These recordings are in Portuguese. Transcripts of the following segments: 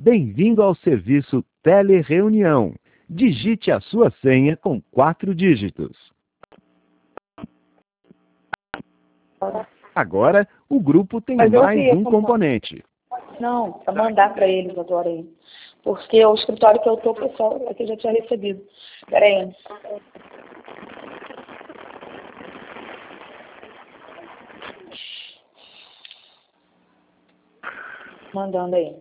Bem-vindo ao serviço Telereunião. Digite a sua senha com 4 dígitos. Agora, o grupo tem mais um componente. Não, para mandar para eles agora aí. Porque o escritório que eu estou, pessoal, aqui já tinha recebido. Espera aí. Mandando aí.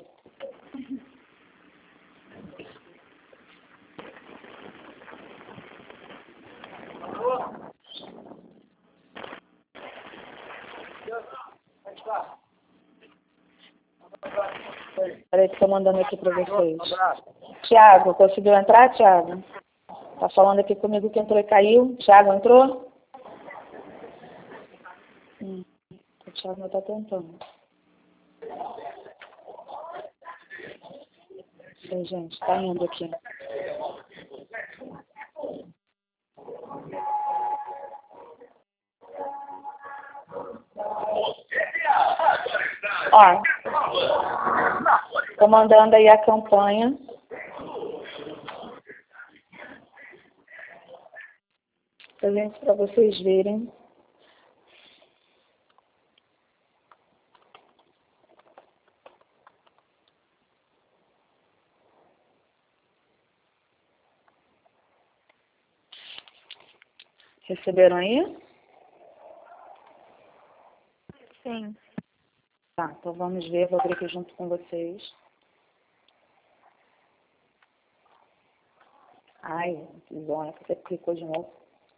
Peraí que estou mandando aqui para vocês. Tiago, conseguiu entrar, Tiago? Tá falando aqui comigo que entrou e caiu. Tiago, entrou? O Tiago não está tentando. Sei, gente, tá indo aqui. Ó, tô mandando aí a campanha. Para vocês verem. Receberam aí? Sim. Tá, então vamos ver, vou abrir aqui junto com vocês. Ai, que zona, você clicou de novo.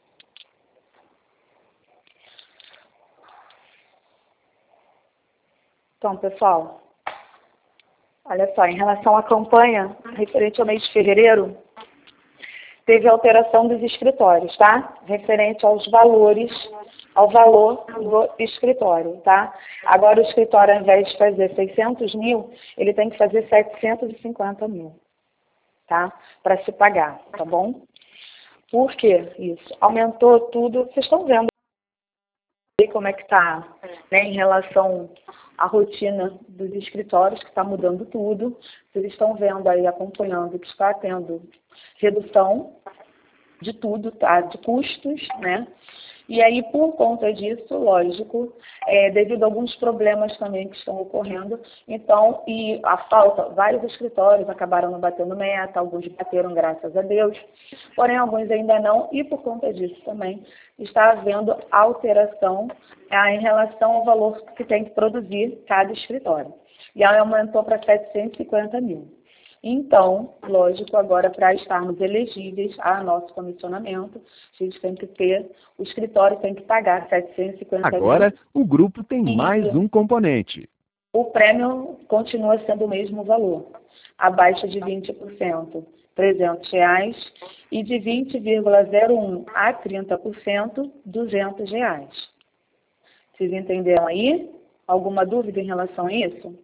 Então, pessoal, olha só, em relação à campanha referente ao mês de fevereiro, teve alteração dos escritórios, tá? Referente aos valores, ao valor do escritório, tá? Agora o escritório, ao invés de fazer 600 mil, ele tem que fazer 750 mil, tá? Para se pagar, tá bom? Por que isso? Aumentou tudo, vocês estão vendo como é que está, né, em relação à rotina dos escritórios, que está mudando tudo. Vocês estão vendo aí, acompanhando, que está tendo redução de tudo, tá? De custos, né? E aí, por conta disso, lógico, devido a alguns problemas também que estão ocorrendo, então, e a falta, vários escritórios acabaram não batendo meta, alguns bateram, graças a Deus, porém alguns ainda não, e por conta disso também está havendo alteração em relação ao valor que tem que produzir cada escritório. E aí aumentou para 750 mil. Então, lógico, agora para estarmos elegíveis a nosso comissionamento, a gente tem que ter, o escritório tem que pagar 750 mil. Agora, o grupo tem mais um componente. O prêmio continua sendo o mesmo valor, abaixo de 20%, R$300, e de 20,01 a 30%, R$200. Vocês entenderam aí? Alguma dúvida em relação a isso?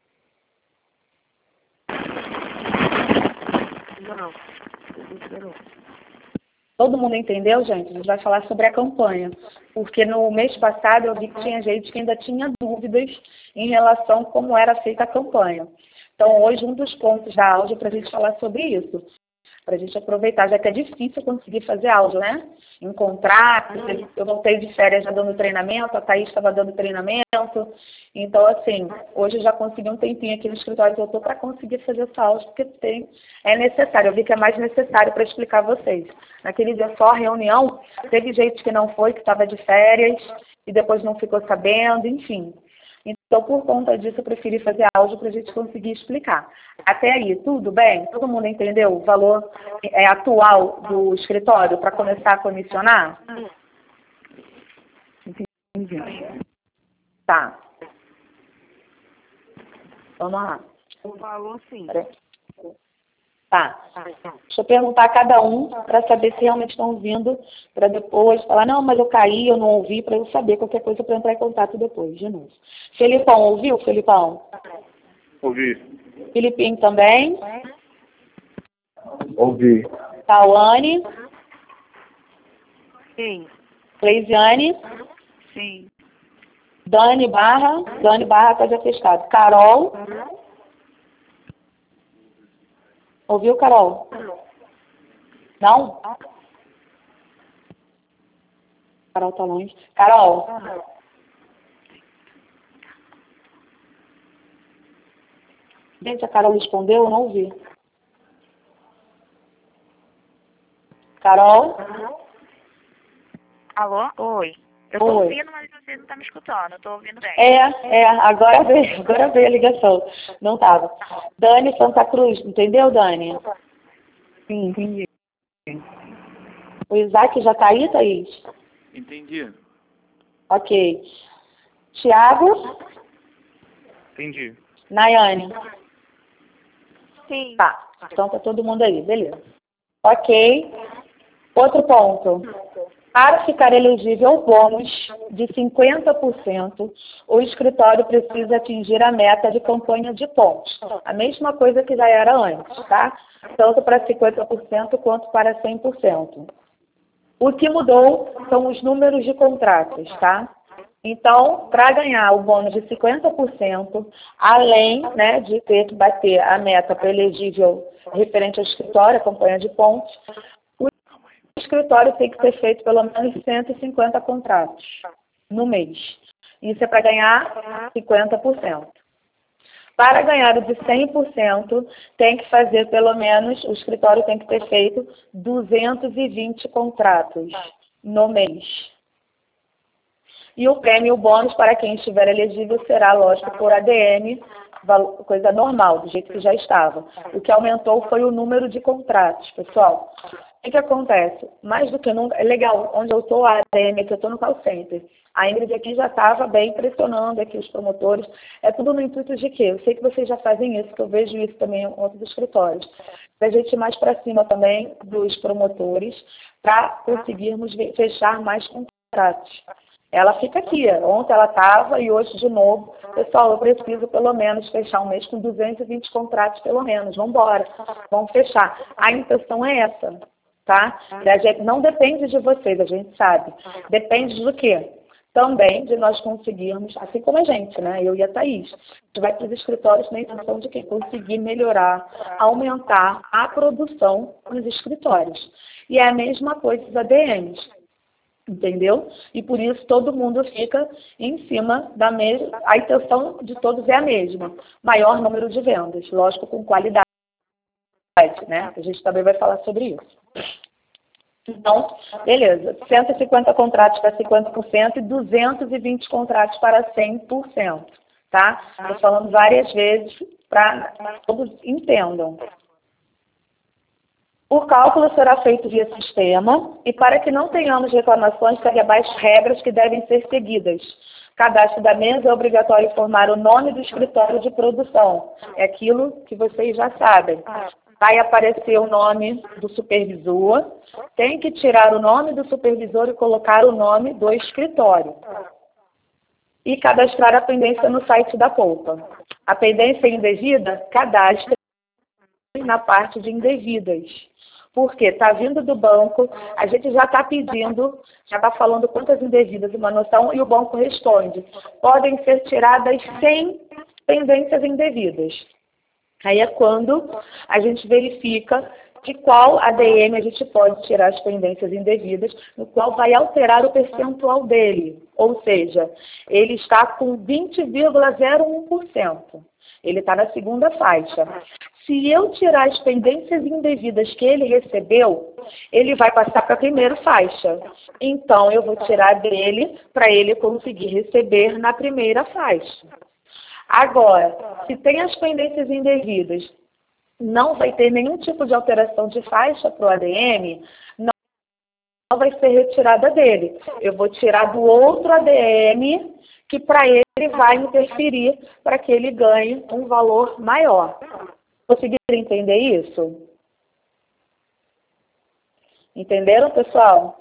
Não. Todo mundo entendeu, gente? A gente vai falar sobre a campanha. Porque no mês passado eu vi que tinha gente que ainda tinha dúvidas em relação a como era feita a campanha. Então, hoje, um dos pontos da áudio é para a gente falar sobre isso. Para a gente aproveitar, já que é difícil conseguir fazer áudio, né? Encontrar, eu voltei de férias já dando treinamento, a Thaís estava dando treinamento. Então, assim, hoje eu já consegui um tempinho aqui no escritório que eu estou para conseguir fazer essa áudio, porque é necessário, eu vi que é mais necessário para explicar a vocês. Naquele dia só, a reunião, teve gente que não foi, que estava de férias, e depois não ficou sabendo, enfim. Então, por conta disso, eu preferi fazer áudio para a gente conseguir explicar. Até aí, tudo bem? Todo mundo entendeu o valor atual do escritório para começar a comissionar? Entendi. Tá. Vamos lá. O valor, sim. Tá. Deixa eu perguntar a cada um para saber se realmente estão ouvindo, para depois falar, não, mas eu caí, eu não ouvi, para eu saber qualquer coisa para entrar em contato depois, de novo. Felipão, ouviu, Felipão? Ouvi. Filipinho também? Ouvi. Tawane? Sim. Cleisiane? Sim. Dani Barra está de atestado. Carol? Ouviu, Carol? Não? Carol tá longe. Carol. Gente, a Carol respondeu, eu não ouvi. Carol? Alô? Oi. Eu tô Oi. ouvindo, mas você não tá me escutando. Eu tô ouvindo bem. Agora veio a ligação. Não tava. Dani Santa Cruz, entendeu, Dani? Sim, entendi. O Isaac já tá aí, Thaís? Entendi. Ok. Tiago? Entendi. Nayane? Sim. Tá. Então tá todo mundo aí, beleza. Ok. Outro ponto. Para ficar elegível ao bônus de 50%, o escritório precisa atingir a meta de campanha de pontos. A mesma coisa que já era antes, tá? Tanto para 50% quanto para 100%. O que mudou são os números de contratos, tá? Então, para ganhar o bônus de 50%, além, né, de ter que bater a meta para elegível referente ao escritório, a campanha de pontos, o escritório tem que ter feito pelo menos 150 contratos no mês. Isso é para ganhar 50%. Para ganhar o de 100%, tem que fazer pelo menos, o escritório tem que ter feito 220 contratos no mês. E o prêmio, o bônus para quem estiver elegível será, lógico, por ADM, coisa normal, do jeito que já estava. O que aumentou foi o número de contratos, pessoal. O que acontece? Mais do que nunca, é legal, onde eu estou, a ADM, aqui eu estou no call center. A Ingrid aqui já estava bem pressionando aqui os promotores. É tudo no intuito de quê? Eu sei que vocês já fazem isso, que eu vejo isso também em outros escritórios. Para a gente ir mais para cima também dos promotores, para conseguirmos fechar mais contratos. Ela fica aqui. Ontem ela estava e hoje de novo. Pessoal, eu preciso pelo menos fechar um mês com 220 contratos pelo menos. Vamos embora. Vamos fechar. A intenção é essa, tá? Não depende de vocês, a gente sabe. Depende do quê? Também de nós conseguirmos, assim como a gente, né? Eu e a Thaís. A gente vai para os escritórios na intenção de quê? Conseguir melhorar, aumentar a produção nos escritórios. E é a mesma coisa dos ADMs. Entendeu? E por isso todo mundo fica em cima da mesma. A intenção de todos é a mesma. Maior número de vendas, lógico, com qualidade, né? A gente também vai falar sobre isso. Então, beleza. 150 contratos para 50% e 220 contratos para 100%. Tá? Estou falando várias vezes para que todos entendam. O cálculo será feito via sistema e para que não tenhamos reclamações, segue abaixo regras que devem ser seguidas. Cadastro da mesa é obrigatório informar o nome do escritório de produção. É aquilo que vocês já sabem. Vai aparecer o nome do supervisor, tem que tirar o nome do supervisor e colocar o nome do escritório. E cadastrar a pendência no site da Poupa. A pendência indevida, cadastre na parte de indevidas. Porque está vindo do banco, a gente já está pedindo, já está falando quantas indevidas, uma noção, e o banco responde. Podem ser tiradas 100 pendências indevidas. Aí é quando a gente verifica de qual ADM a gente pode tirar as pendências indevidas, no qual vai alterar o percentual dele. Ou seja, ele está com 20,01%. Ele está na segunda faixa. Se eu tirar as pendências indevidas que ele recebeu, ele vai passar para a primeira faixa. Então, eu vou tirar dele para ele conseguir receber na primeira faixa. Agora, se tem as pendências indevidas, não vai ter nenhum tipo de alteração de faixa para o ADM, não vai ser retirada dele. Eu vou tirar do outro ADM, que para ele vai interferir para que ele ganhe um valor maior. Conseguiram entender isso? Entenderam, pessoal?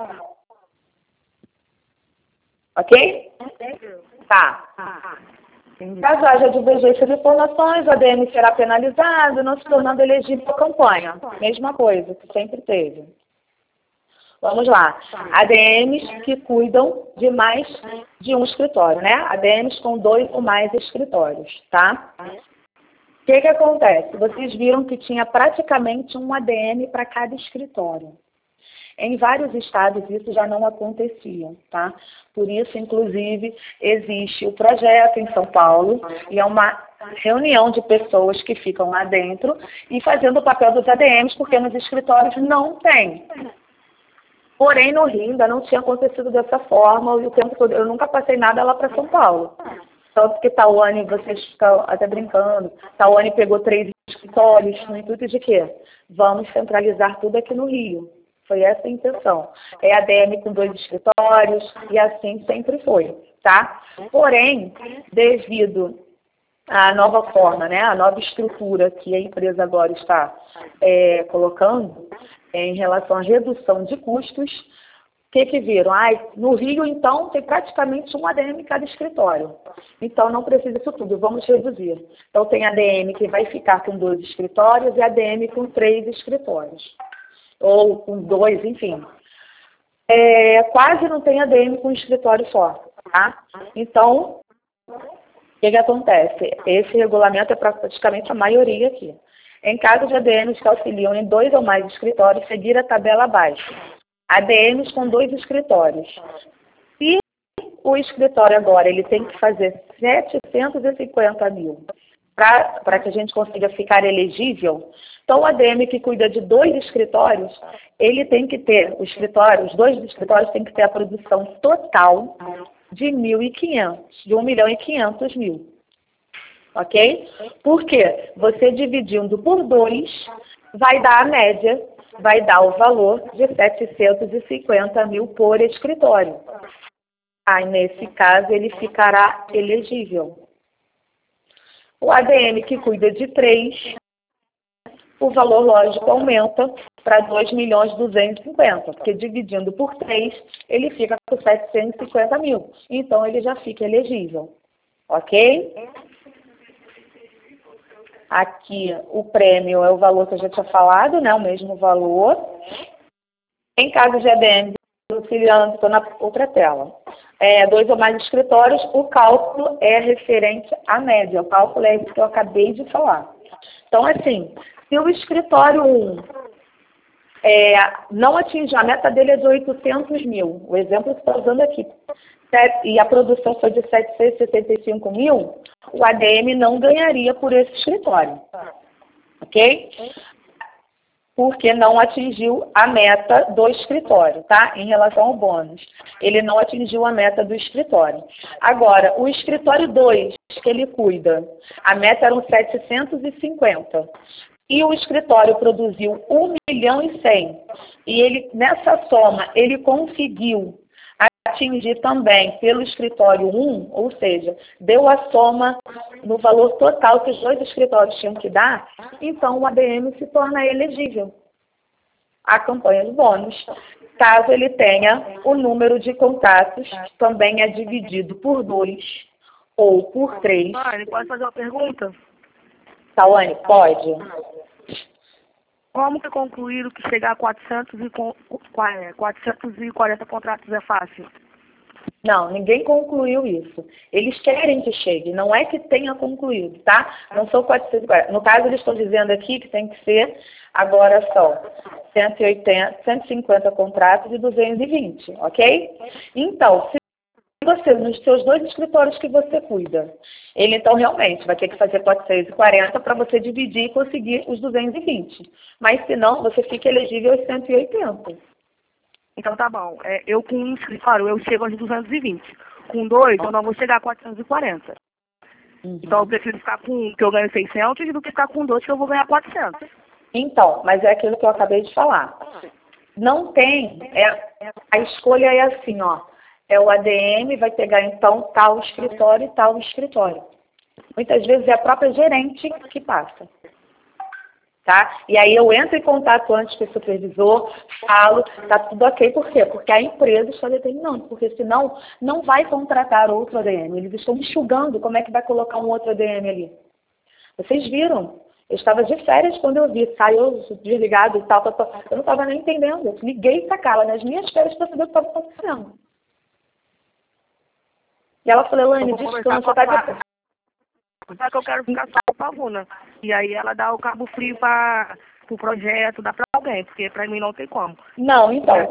Ok? Tá. Caso haja divergência de informações, o ADM será penalizado, não se tornando elegível à campanha. Mesma coisa que sempre teve. Vamos lá. ADMs que cuidam de mais de um escritório, né? ADMs com 2 ou mais escritórios, tá? O que acontece? Vocês viram que tinha praticamente um ADM para cada escritório. Em vários estados isso já não acontecia, tá? Por isso, inclusive, existe o projeto em São Paulo e é uma reunião de pessoas que ficam lá dentro e fazendo o papel dos ADMs, porque nos escritórios não tem. Porém, no Rio ainda não tinha acontecido dessa forma e o tempo todo, eu nunca passei nada lá para São Paulo. Tanto que Tawane, vocês ficam até brincando, Tawane pegou 3 escritórios no intuito de quê? Vamos centralizar tudo aqui no Rio. Foi essa a intenção. É ADM com 2 escritórios e assim sempre foi, tá? Porém, devido à nova forma, né, a nova estrutura que a empresa agora está colocando em relação à redução de custos, o que viram? No Rio, então, tem praticamente um ADM em cada escritório. Então, não precisa disso tudo, vamos reduzir. Então, tem ADM que vai ficar com 2 escritórios e ADM com 3 escritórios. Ou com 2, enfim. Quase não tem ADM com escritório só, tá? Então, o que acontece? Esse regulamento é para praticamente a maioria aqui. Em caso de ADMs que auxiliam em 2 ou mais escritórios, seguir a tabela abaixo. ADMs com 2 escritórios. Se o escritório agora ele tem que fazer 750 mil para que a gente consiga ficar elegível, então o ADM que cuida de 2 escritórios, ele tem que ter, os 2 escritórios têm que ter a produção total de 1.500, de 1.500.000. Ok? Por quê? Você dividindo por 2, vai dar a média, vai dar o valor de 750 mil por escritório. Aí, nesse caso, ele ficará elegível. O ADM que cuida de 3, o valor lógico aumenta para 2.250.000, porque dividindo por 3, ele fica com 750 mil. Então, ele já fica elegível. Ok? Aqui, o prêmio é o valor que eu já tinha falado, né? O mesmo valor. Em caso de ADM auxiliando, estou na outra tela. 2 ou mais escritórios, o cálculo é referente à média. O cálculo é isso que eu acabei de falar. Então, assim, se o escritório 1 não atingir, a meta dele é de 800 mil, o exemplo que estou usando aqui, e a produção foi de 775 mil, o ADM não ganharia por esse escritório. Ok? Porque não atingiu a meta do escritório, tá? Em relação ao bônus. Ele não atingiu a meta do escritório. Agora, o escritório 2, que ele cuida, a meta eram 750. E o escritório produziu 1.100.000. E ele, nessa soma, ele conseguiu atingir também pelo escritório 1, ou seja, deu a soma no valor total que os 2 escritórios tinham que dar, então o ADM se torna elegível à campanha de bônus. Caso ele tenha o número de contatos, também é dividido por 2 ou por 3. Tawane, pode fazer uma pergunta? Tawane, pode. Como que concluíram que chegar a 440 contratos é fácil? Não, ninguém concluiu isso. Eles querem que chegue, não é que tenha concluído, tá? Não são 440. No caso, eles estão dizendo aqui que tem que ser, agora são 150 contratos e 220, ok? Então, se você, nos seus 2 escritórios que você cuida, ele então realmente vai ter que fazer 440 para você dividir e conseguir os 220. Mas se não, você fica elegível aos 180. Então tá bom. Eu com um escritório, eu chego aos 220. Com 2, eu não vou chegar a 440. Então eu prefiro ficar com um que eu ganho 600 do que ficar com 2 que eu vou ganhar 400. Então, mas é aquilo que eu acabei de falar. Não tem, a escolha é assim, ó. O ADM vai pegar então tal escritório e tal escritório. Muitas vezes é a própria gerente que passa. Tá? E aí eu entro em contato antes com o supervisor, falo, tá tudo ok. Por quê? Porque a empresa está determinando, porque senão não vai contratar outro ADM. Eles estão enxugando como é que vai colocar um outro ADM ali. Vocês viram? Eu estava de férias quando eu vi, saiu desligado e tal. Eu não estava nem entendendo. Eu liguei para cá, nas minhas férias, para saber o que estava acontecendo. E ela falou, Elaine, descansa, tá de... só que eu quero ficar só com a Pavuna. E aí ela dá o cabo frio para o projeto, dá para alguém, porque para mim não tem como. Não, então,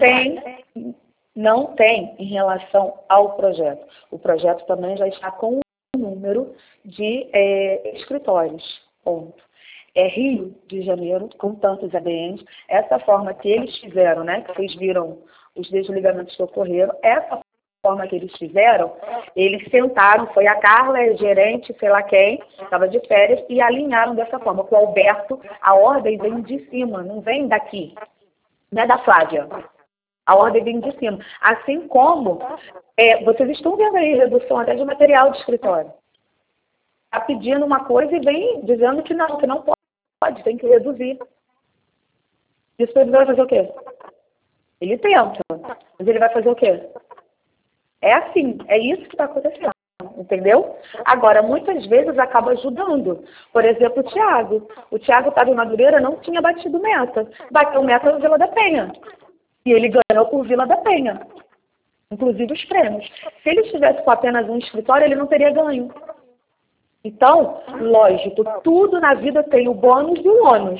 não tem em relação ao projeto. O projeto também já está com um número de escritórios, ponto. É Rio de Janeiro, com tantos ADNs, essa forma que eles fizeram, né, que vocês viram os desligamentos que ocorreram, essa forma que eles fizeram, eles sentaram, foi a Carla, a gerente, sei lá quem, estava de férias, e alinharam dessa forma. Com o Alberto, a ordem vem de cima, não vem daqui, não é da Flávia. A ordem vem de cima. Assim como, vocês estão vendo aí redução até de material de escritório. Está pedindo uma coisa e vem dizendo que não pode, tem que reduzir. E o supervisor vai fazer o quê? Ele tenta, mas ele vai fazer o quê? É assim, é isso que está acontecendo, entendeu? Agora, muitas vezes acaba ajudando. Por exemplo, o Thiago. O Thiago estava em Madureira, não tinha batido meta. Bateu meta no Vila da Penha. E ele ganhou por Vila da Penha. Inclusive os prêmios. Se ele estivesse com apenas um escritório, ele não teria ganho. Então, lógico, tudo na vida tem o bônus e o ônus.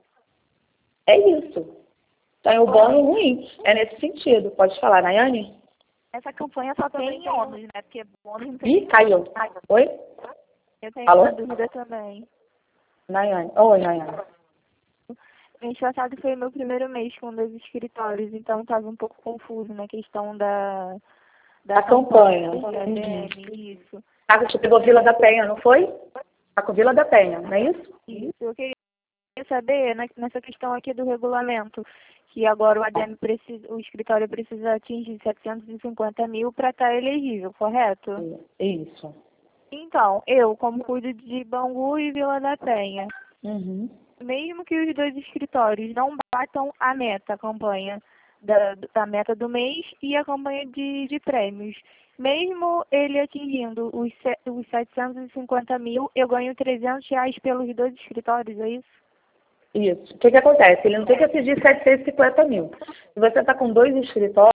É isso. Tem o bônus ruim. É nesse sentido. Pode falar, Nayane? Essa campanha só tem ônus, né? Porque bônus não tem. Ih, caiu. Oi? Eu tenho Alô? uma dúvida também. Nayane. Oi, Nayane. Mês passado foi meu primeiro mês com 2 escritórios, então estava um pouco confuso na questão da campanha. Isso. Ah, você pegou Vila da Penha, não foi? Tá com Vila da Penha, não é isso? Isso. Eu queria saber, nessa questão aqui do regulamento, que agora o escritório precisa atingir 750 mil para estar elegível, correto? Isso. Então, eu, como cuido de Bangu e Vila da Penha, mesmo que os 2 escritórios não batam a meta, a campanha da meta do mês e a campanha de prêmios, mesmo ele atingindo os 750 mil, eu ganho R$300 pelos 2 escritórios, é isso? Isso. O que acontece? Ele não tem que atingir 750 mil. Se você está com 2 escritórios,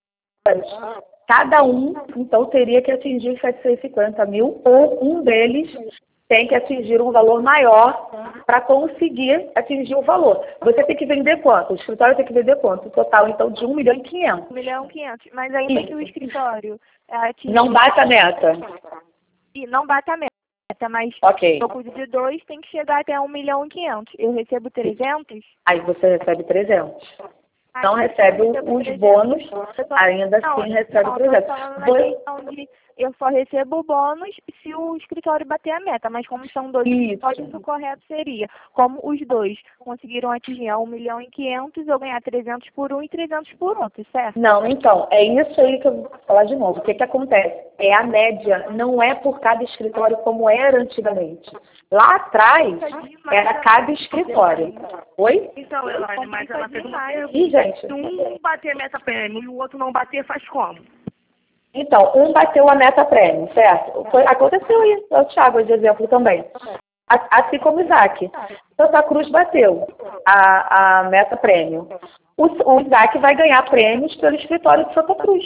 cada um, então, teria que atingir 750 mil, ou um deles tem que atingir um valor maior para conseguir atingir o valor. Você tem que vender quanto? O escritório tem que vender quanto? O total, então, de 1.500.000. 1.500.000. Mas ainda que o escritório atingir... Não bate a meta. E não bate a meta, mas eu cuido de 2, tem que chegar até 1.500.000. Eu recebo 300? Aí você recebe 300. Não recebe os bônus, ainda assim recebe 300. Eu só recebo o bônus se o escritório bater a meta, mas como são 2 escritórios, o correto seria, como os 2 conseguiram atingir a 1.500.000, eu ganhar 300 por um e 300 por outro, certo? Não, então, é isso aí que eu vou falar de novo. O que acontece? É a média, não é por cada escritório como era antigamente. Lá atrás, era cada escritório. Oi? Então, Elaine, mas ela fez uma pergunta. Ih, gente. Se um bater meta prêmio e o outro não bater, faz como? Então, um bateu a meta prêmio, certo? Aconteceu aí, o Thiago de exemplo também. Assim como o Isaac. Santa Cruz bateu a meta prêmio. O Isaac vai ganhar prêmios pelo escritório de Santa Cruz.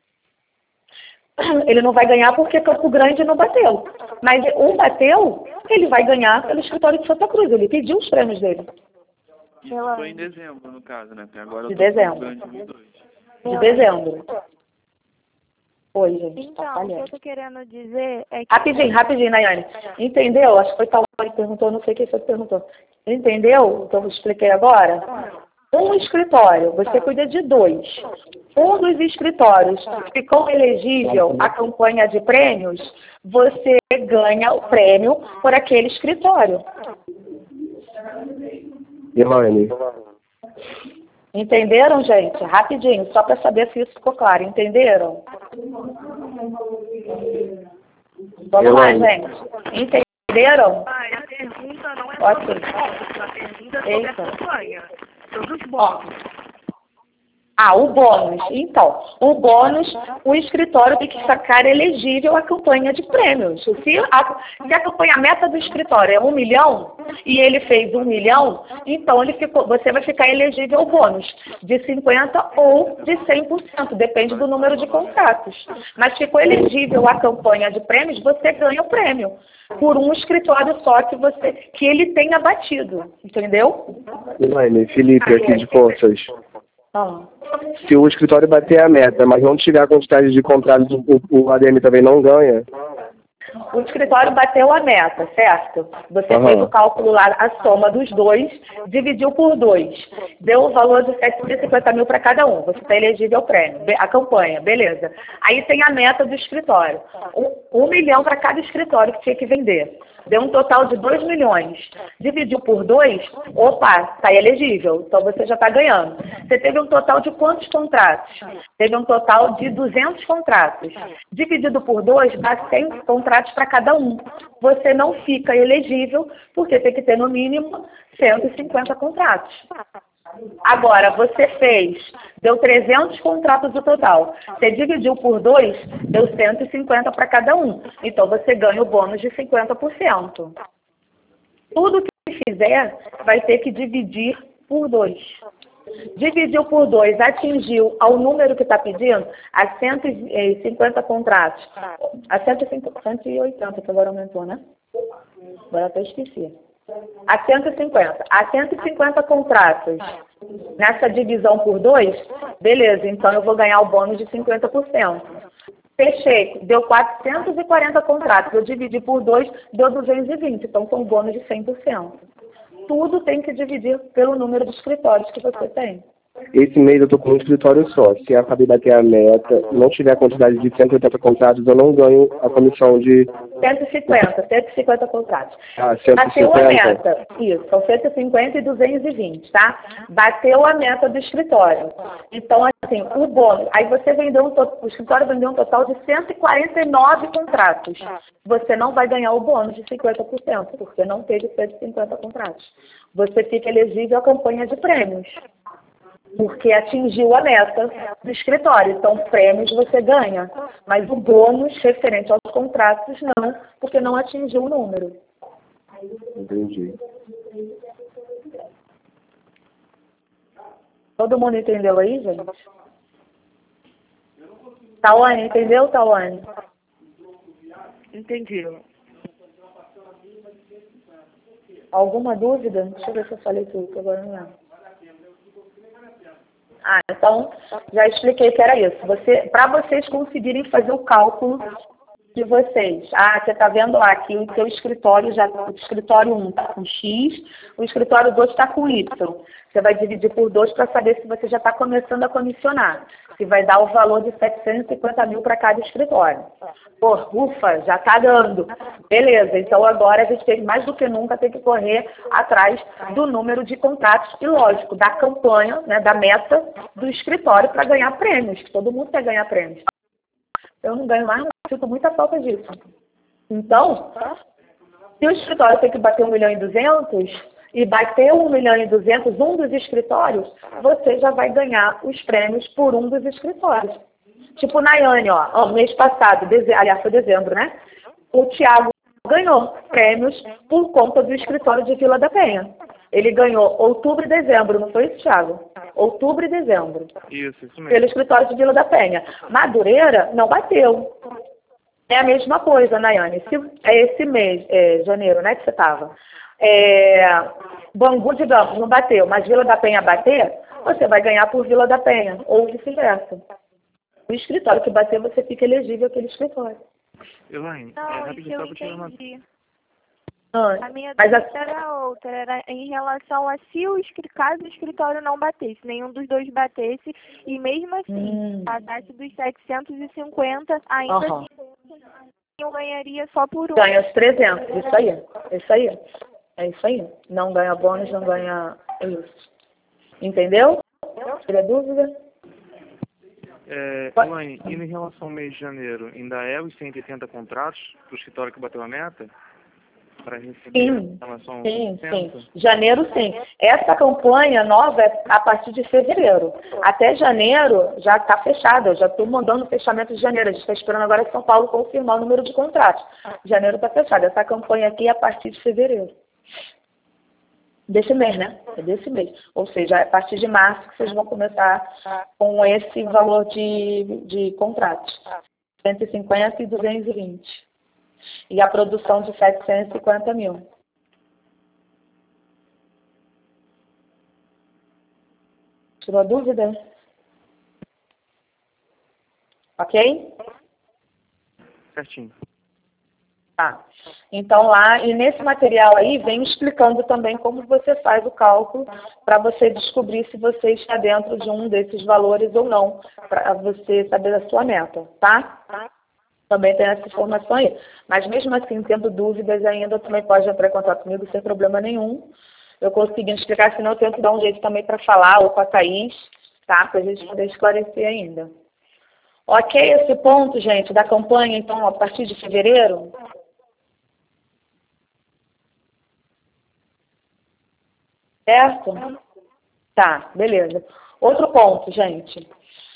Ele não vai ganhar porque Campo Grande não bateu. Mas um bateu, ele vai ganhar pelo escritório de Santa Cruz. Ele pediu os prêmios dele. Isso foi em dezembro, no caso, né? Porque agora de dezembro. De dezembro. Oi, gente. Então, o que eu tô querendo dizer é que... Rapidinho, Nayane. Entendeu? Acho que foi tal que perguntou, não sei quem foi que perguntou. Entendeu? Então eu expliquei agora. Um escritório, você cuida de 2. Um dos escritórios ficou elegível à campanha de prêmios, você ganha o prêmio por aquele escritório. Elaine. Entenderam, gente? Rapidinho, só para saber se isso ficou claro. Entenderam? Vamos lá, gente. Entenderam? A pergunta não é sobre os bônus, a pergunta é sobre a campanha. Sobre os bônus. Ah, o bônus. Então, o bônus, o escritório tem que ficar elegível à campanha de prêmios. Se a campanha, a meta do escritório é 1 milhão e ele fez 1 milhão, então você vai ficar elegível ao bônus de 50% ou de 100%, depende do número de contratos. Mas ficou elegível à campanha de prêmios, você ganha o prêmio por um escritório só que ele tenha batido, entendeu? Elaine, Felipe aqui de Poças. Ah. Se o escritório bater a meta, mas não tiver a quantidade de contratos, o ADM também não ganha? O escritório bateu a meta, certo? Você fez o cálculo lá, a soma dos dois, dividiu por 2. Deu o valor de 750 mil para cada um. Você está elegível ao prêmio, a campanha, beleza. Aí tem a meta do escritório. 1 milhão para cada escritório que tinha que vender. Deu um total de 2 milhões. Dividiu por 2, opa, está elegível. Então você já está ganhando. Você teve um total de quantos contratos? Teve um total de 200 contratos. Dividido por 2, dá 100 contratos para cada um. Você não fica elegível porque tem que ter no mínimo 150 contratos. Agora, você deu 300 contratos no total. Você dividiu por 2, deu 150 para cada um. Então, você ganha o bônus de 50%. Tudo que fizer, vai ter que dividir por 2. Dividiu por 2, atingiu ao número que está pedindo, a 150 contratos. A 180, que agora aumentou, né? Agora até esqueci. A 150. A 150 contratos nessa divisão por 2, beleza, então eu vou ganhar o bônus de 50%. Fechei, deu 440 contratos, eu dividi por 2, deu 220, então foi um bônus de 100%. Tudo tem que dividir pelo número de escritórios que você tem. Esse mês eu estou com um escritório só. Se eu acabei de bater a meta, não tiver a quantidade de 180 contratos, eu não ganho a comissão de... 150 contratos. Ah, 150. Bateu a meta. Isso, são 150 e 220, tá? Bateu a meta do escritório. Então, assim, o bônus... Aí você o escritório vendeu um total de 149 contratos. Você não vai ganhar o bônus de 50%, porque não teve 150 contratos. Você fica elegível à campanha de prêmios, porque atingiu a meta do escritório. Então, prêmios você ganha, mas o bônus referente aos contratos não, porque não atingiu o número. Entendi. Todo mundo entendeu aí, gente? Tawane, entendeu, Tawane? Entendi. Alguma dúvida? Deixa eu ver se eu falei tudo, que agora não lembro. Ah, então, já expliquei que era isso. Para vocês conseguirem fazer o cálculo de vocês. Ah, você está vendo lá que o seu escritório, o escritório 1 está com X, o escritório 2 está com Y. Você vai dividir por 2 para saber se você já está começando a comissionar. Se vai dar o valor de 750 mil para cada escritório. Pô, ufa, já está dando. Beleza, então agora a gente tem, mais do que nunca, tem que correr atrás do número de contratos e, lógico, da campanha, né, da meta do escritório para ganhar prêmios, que todo mundo quer ganhar prêmios. Eu não ganho mais, não, sinto muita falta disso. Então, se o escritório tem que bater 1 milhão e 200 e bater 1 milhão e 200 um dos escritórios, você já vai ganhar os prêmios por um dos escritórios. Tipo Nayane, mês passado, aliás, foi dezembro, né? O Thiago ganhou prêmios por conta do escritório de Vila da Penha. Ele ganhou outubro e dezembro, não foi isso, Thiago? Outubro e dezembro. Isso mesmo. Pelo escritório de Vila da Penha. Madureira não bateu. É a mesma coisa, Nayane. Se é esse mês, janeiro, né, que você estava. Bangu, digamos, não bateu, mas Vila da Penha bater, você vai ganhar por Vila da Penha, ou vice-versa. O escritório que bater, você fica elegível àquele escritório. Elaine, não, rapidinho, só eu para tirar uma... entendi. Ah, A minha mas dúvida era outra, era em relação a se caso o escritório não batesse, nenhum dos dois batesse, e mesmo assim, a data dos 750, ainda assim, eu ganharia só por um. ganha os 300, isso aí. É isso aí. Não ganha bônus, não ganha isso. Entendeu? Tira dúvida? Elaine, e em relação ao mês de janeiro, ainda é os 180 contratos para o escritório que bateu a meta? para receber Sim, em relação ao sim. censo? Janeiro, sim. Essa campanha nova é a partir de fevereiro. Até janeiro já está fechada. Eu já estou mandando o fechamento de janeiro. A gente está esperando agora São Paulo confirmar o número de contratos. Janeiro está fechado. Essa campanha aqui é a partir de fevereiro. Desse mês, né? É desse mês. Ou seja, é a partir de março que vocês vão começar com esse valor de contratos. 150 e 220. E a produção de 750 mil. Tirou dúvida? Ok? Certinho. Tá. Então lá, e nesse material aí, vem explicando também como você faz o cálculo para você descobrir se você está dentro de um desses valores ou não, para você saber a sua meta, tá? Também tem essa informação aí. Mas mesmo assim, tendo dúvidas ainda, também pode entrar em contato comigo sem problema nenhum. Eu conseguindo explicar, senão eu tento dar um jeito também para falar, ou com a Thaís, tá? Para a gente poder esclarecer ainda. Ok esse ponto, gente, da campanha, então, a partir de fevereiro? Certo? Tá, beleza. Outro ponto, gente.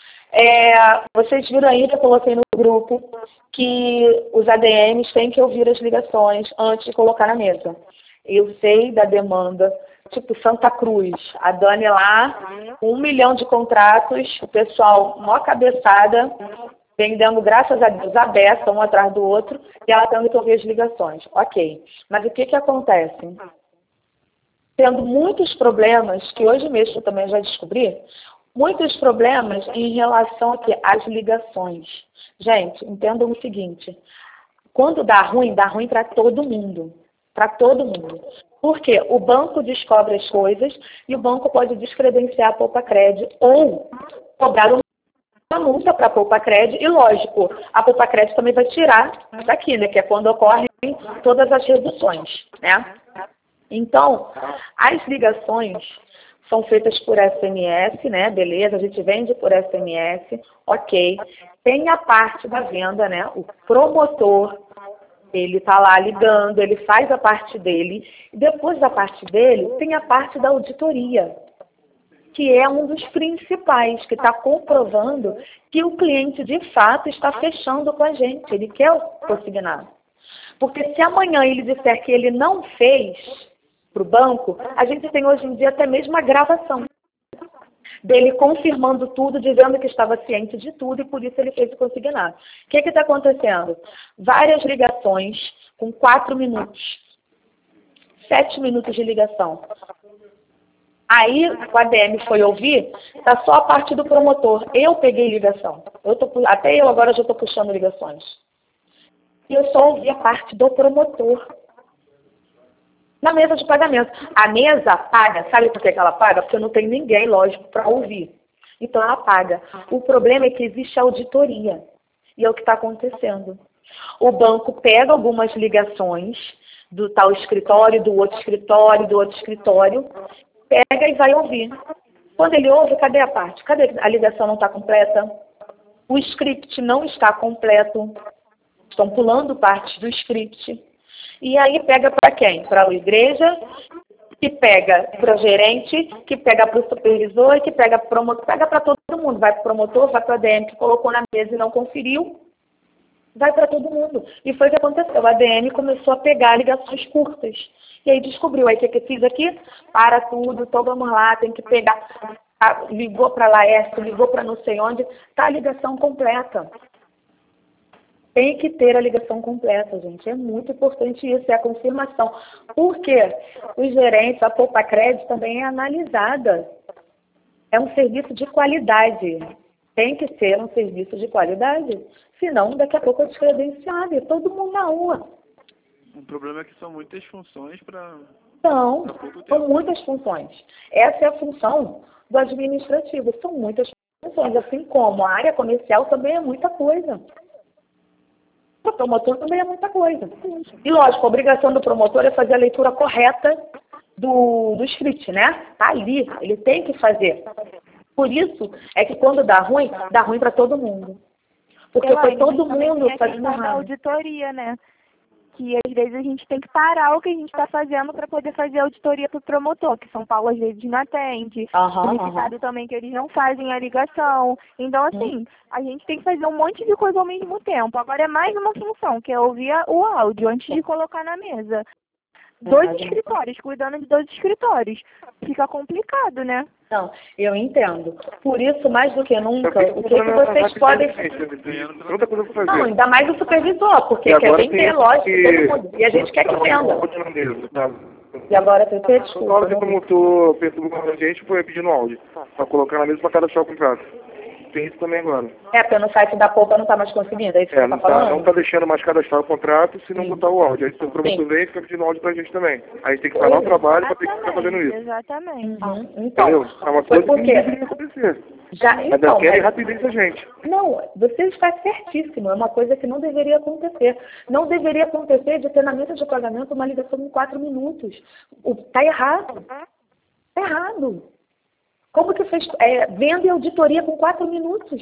Vocês viram aí que eu coloquei no grupo que os ADMs têm que ouvir as ligações antes de colocar na mesa. Eu sei da demanda, tipo Santa Cruz, a Dani lá, 1 milhão de contratos, o pessoal, mó cabeçada, vendendo, graças a Deus, a beça, um atrás do outro, e ela tendo que ouvir as ligações. Ok, mas o que acontece? Tendo muitos problemas, que hoje mesmo eu também já descobri, muitos problemas em relação aqui às ligações. Gente, entendam o seguinte, quando dá ruim para todo mundo. Para todo mundo. Porque o banco descobre as coisas e o banco pode descredenciar a Poupa-Cred ou cobrar uma multa para a Poupa-Cred e, lógico, a Poupa-Cred também vai tirar daqui, né? Que é quando ocorrem todas as reduções, né? Então, as ligações são feitas por SMS, né? Beleza, a gente vende por SMS, ok. Tem a parte da venda, né? O promotor, ele está lá ligando, ele faz a parte dele. E depois da parte dele, tem a parte da auditoria, que é um dos principais, que está comprovando que o cliente, de fato, está fechando com a gente. Ele quer o consignado. Porque se amanhã ele disser que ele não fez para o banco, a gente tem hoje em dia até mesmo a gravação dele confirmando tudo, dizendo que estava ciente de tudo e por isso ele fez o consignado. O que está acontecendo? Várias ligações com 4 minutos, 7 minutos de ligação. Aí o ADM foi ouvir, está só a parte do promotor. Eu peguei ligação. Até eu agora já estou puxando ligações. E eu só ouvi a parte do promotor. Na mesa de pagamento. A mesa paga, sabe por que ela paga? Porque não tem ninguém, lógico, para ouvir. Então ela paga. O problema é que existe auditoria. E é o que está acontecendo. O banco pega algumas ligações do tal escritório, do outro escritório, do outro escritório, pega e vai ouvir. Quando ele ouve, cadê a parte? Cadê a ligação não está completa? O script não está completo. Estão pulando partes do script. E aí pega para quem? Para a igreja, que pega para o gerente, que pega para o supervisor, que pega para o promotor, pega para todo mundo. Vai para o promotor, vai para o ADM que colocou na mesa e não conferiu, vai para todo mundo. E foi o que aconteceu. O ADM começou a pegar ligações curtas. E aí descobriu, aí o que eu fiz aqui? Para tudo, então vamos lá, tem que pegar. Ligou para Laércio, ligou para não sei onde, está a ligação completa. Tem que ter a ligação completa, gente. É muito importante isso, é a confirmação. Por quê? Os gerentes, a Poupa-Cred também é analisada. É um serviço de qualidade. Tem que ser um serviço de qualidade. Senão, daqui a pouco é descredenciado. É todo mundo na rua. O problema é que são muitas funções para... São muitas funções. Essa é a função do administrativo. São muitas funções. Assim como a área comercial também é muita coisa. O promotor também é muita coisa. E, lógico, a obrigação do promotor é fazer a leitura correta do script, né? Tá ali, ele tem que fazer. Por isso é que quando dá ruim para todo mundo. Porque foi todo mundo fazendo errado. errado. Auditoria, né? que às vezes a gente tem que parar o que a gente está fazendo para poder fazer a auditoria para o promotor, que São Paulo às vezes não atende, unificado também que eles não fazem a ligação. Então, assim, a gente tem que fazer um monte de coisa ao mesmo tempo. Agora é mais uma função, que é ouvir o áudio antes de colocar na mesa. 2 escritórios, cuidando de 2 escritórios. Fica complicado, né? Não, eu entendo. Por isso, mais do que nunca, o que vocês podem... Não, ainda mais o supervisor, porque quer vender, lógico, todo mundo. E a gente quer que venda. E agora, PC, desculpa. Na hora que o promotor perturbou a gente, foi pedindo áudio, para colocar na mesa para cadastrar o contrato. Tem isso também agora. Porque no site da Poupa não está mais conseguindo, é isso que você está falando? Não está deixando mais cadastrar o contrato se não botar o áudio. Aí o promotor vem e fica pedindo áudio pra gente também. Aí a gente tem que parar o trabalho para ter que ficar fazendo isso. Exatamente. Então, é uma coisa que não deveria acontecer. Mas eu quero rapidez a gente. Não, você está certíssimo. É uma coisa que não deveria acontecer. Não deveria acontecer de ter na mesa de pagamento uma ligação em 4 minutos. Está errado. Está errado. Como que fez venda e auditoria com 4 minutos?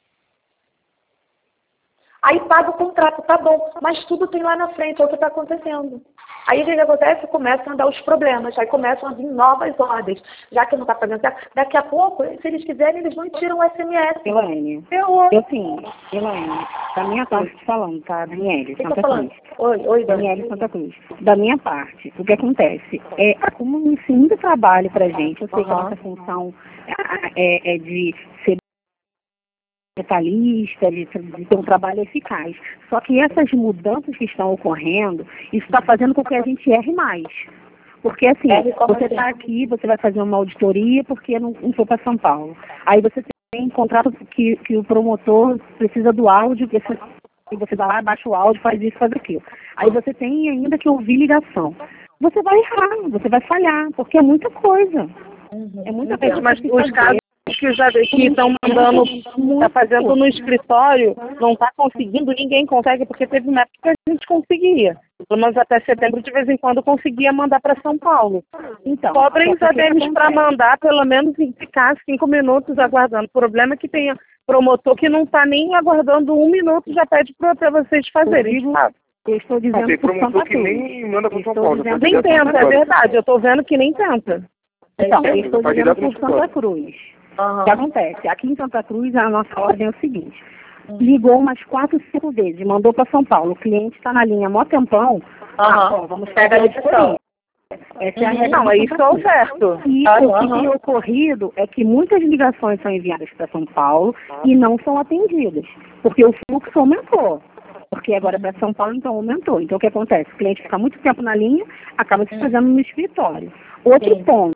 Aí paga o contrato, tá bom, mas tudo tem lá na frente, é o que está acontecendo. Aí o que acontece? Começam a dar os problemas, aí começam a vir novas ordens. Já que não está fazendo certo, daqui a pouco, se eles quiserem, eles vão e tiram o SMS. Elaine, Elaine, da minha parte falando, tá? Daniele, Santa Cruz. Oi, Daniele, Santa Cruz. Da minha parte, o que acontece? Como inicia muito trabalho pra gente, eu sei que a nossa função é de ser detalhista, de ter um trabalho eficaz. Só que essas mudanças que estão ocorrendo, isso está fazendo com que a gente erre mais. Porque assim, você está aqui, você vai fazer uma auditoria porque não foi para São Paulo. Aí você tem um contrato que o promotor precisa do áudio, e você vai lá, baixa o áudio, faz isso, faz aquilo. Aí você tem ainda que ouvir ligação. Você vai errar, você vai falhar, porque é muita coisa. É muita coisa. Mas os casos que estão mandando, está fazendo no escritório, não está conseguindo, ninguém consegue, porque teve uma época que a gente conseguia. Pelo menos até setembro, de vez em quando, conseguia mandar para São Paulo. Então, cobrem os ADMs para mandar, pelo menos ficar 5 minutos aguardando. O problema é que tem promotor que não está nem aguardando 1 minuto, já pede para vocês fazerem. Eu estou dizendo tem promotor que nem manda para São Paulo. Nem tenta, é verdade, eu estou vendo que nem tenta. Então, eu estou dizendo por Santa Cruz. O que acontece? Aqui em Santa Cruz, a nossa ordem é o seguinte. Ligou umas 4, 5 vezes, mandou para São Paulo. O cliente está na linha há mó tempão. Vamos pegar a ligação. Não, é isso é o certo. E o que tem ocorrido é que muitas ligações são enviadas para São Paulo e não são atendidas, porque o fluxo aumentou. Porque agora para São Paulo, então, aumentou. Então, o que acontece? O cliente fica muito tempo na linha, acaba se fazendo no escritório. Outro ponto,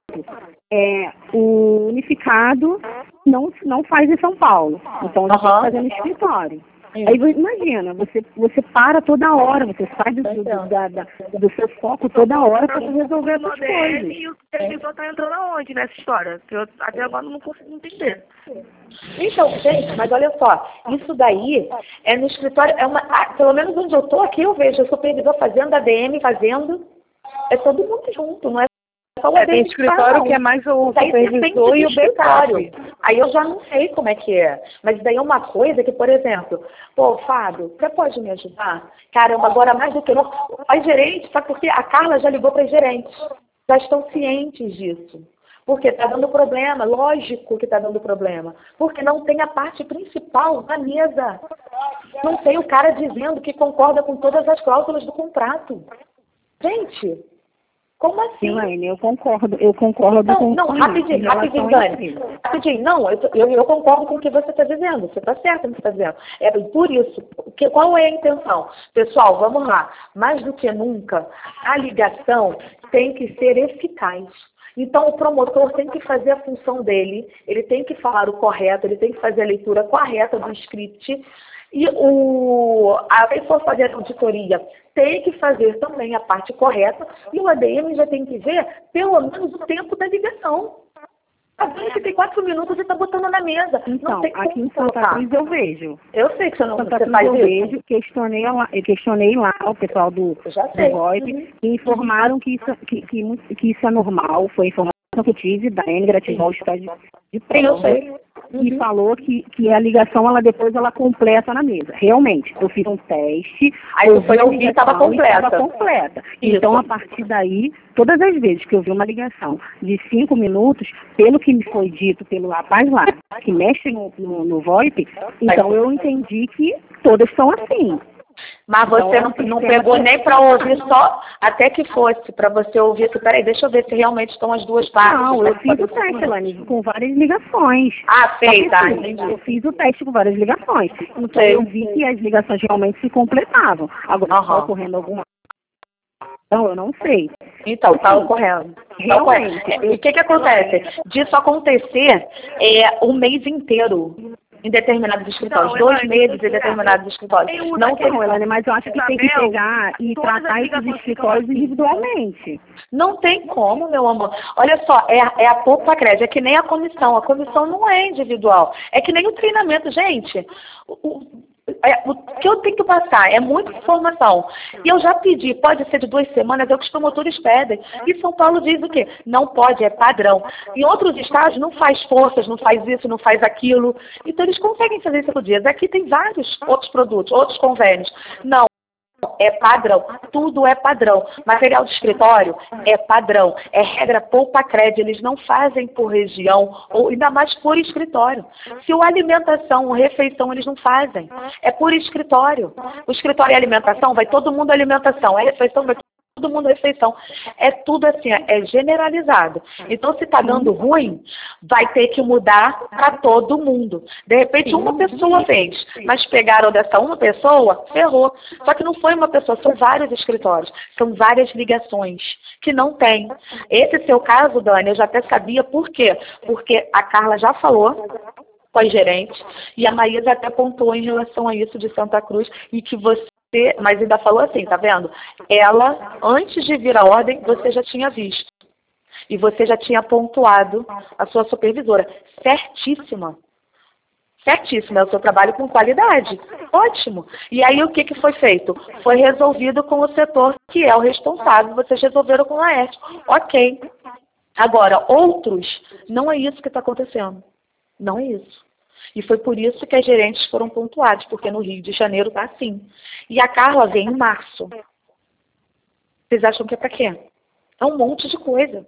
o unificado não faz em São Paulo. Então, ele está fazendo no escritório. Aí, imagina, você para toda hora, você sai do seu foco toda hora para resolver essas coisas. E o supervisor está entrando aonde nessa história? Que eu até agora não consigo entender. Então, gente, mas olha só, isso daí é no escritório, pelo menos onde eu estou aqui, eu vejo o supervisor fazendo, a ADM fazendo, é todo mundo junto, não é só o ADM. Tem escritório que é mais o supervisor e o escritório. Aí eu já não sei como é que é, mas daí é uma coisa que, por exemplo, Fábio, você pode me ajudar? Caramba, agora mais do que não. As gerentes, sabe por quê? A Carla já ligou para as gerentes, já estão cientes disso. Porque está dando problema, lógico que está dando problema. Porque não tem a parte principal na mesa. Não tem o cara dizendo que concorda com todas as cláusulas do contrato. Gente, como assim? Elaine, eu concordo com Não, rapidinho, Dani. Rapidinho, não, eu concordo com o que você está dizendo. Você está certo no que está dizendo. É por isso, qual é a intenção? Pessoal, vamos lá. Mais do que nunca, a ligação tem que ser eficaz. Então, o promotor tem que fazer a função dele, ele tem que falar o correto, ele tem que fazer a leitura correta do script, e a pessoa fazer a auditoria tem que fazer também a parte correta, e o ADM já tem que ver, pelo menos, o tempo da ligação. Está vendo que tem 4 minutos e está botando na mesa. Então, não tem aqui em Santa Cruz eu vejo. Eu sei que você não Santa Cruz eu vejo, questionei lá o pessoal do VoIP, e informaram que isso é normal, foi a informação que eu tive da N Grativol está de prêmio. e falou que a ligação, depois ela completa na mesa. Realmente, eu fiz um teste, aí eu fui ouvir e estava completa. Então, a partir daí, todas as vezes que eu vi uma ligação de 5 minutos, pelo que me foi dito pelo rapaz lá, que mexe no VoIP, então eu entendi que todas são assim. Mas você não pegou nem para ouvir só, até que fosse, para você ouvir. Peraí, deixa eu ver se realmente estão as duas partes. Não, eu fiz o teste, Elaine, com várias ligações. Fez, tá? Eu fiz o teste com várias ligações. Então eu vi que as ligações realmente se completavam. Agora, está ocorrendo alguma... Não, eu não sei. Então, está ocorrendo. Realmente. E o que acontece? Disso acontecer um mês inteiro. Em determinados escritórios, 2 meses em determinados escritórios. Não, Elaine, mas eu acho que tem que pegar e tratar esses escritórios individualmente. Não tem como, meu amor. Olha só, é a poupa crédito, é que nem a comissão. A comissão não é individual. É que nem o treinamento, gente. O que eu tenho que passar é muita informação. E eu já pedi, pode ser de 2 semanas, é o que os promotores pedem. E São Paulo diz o quê? Não pode, é padrão. Em outros estados não faz forças, não faz isso, não faz aquilo. Então eles conseguem fazer isso por dias. Aqui tem vários outros produtos, outros convênios. Não. É padrão, tudo é padrão. Material de escritório é padrão, é regra poupa crédito, eles não fazem por região, ou ainda mais por escritório. Se o alimentação, o refeição, eles não fazem, é por escritório. O escritório é alimentação, vai todo mundo alimentação, é refeição, vai todo mundo refeição. É tudo assim, é generalizado. Então, se está dando ruim, vai ter que mudar para todo mundo. De repente, uma pessoa fez, mas pegaram dessa uma pessoa, ferrou. Só que não foi uma pessoa, são vários escritórios, são várias ligações que não tem. Esse seu caso, Dani, eu já até sabia por quê. Porque a Carla já falou com as gerentes, e a Maísa até pontuou em relação a isso de Santa Cruz, e que você, mas ainda falou assim, tá vendo? Ela, antes de vir a ordem, você já tinha visto. E você já tinha pontuado a sua supervisora. Certíssima. Certíssima, é o seu trabalho com qualidade. Ótimo. E aí o que foi feito? Foi resolvido com o setor que é o responsável. Vocês resolveram com a Laerte. Ok. Agora, outros, não é isso que está acontecendo. Não é isso. E foi por isso que as gerentes foram pontuadas, porque no Rio de Janeiro está assim. E a Carla vem em março. Vocês acham que é para quê? É um monte de coisa.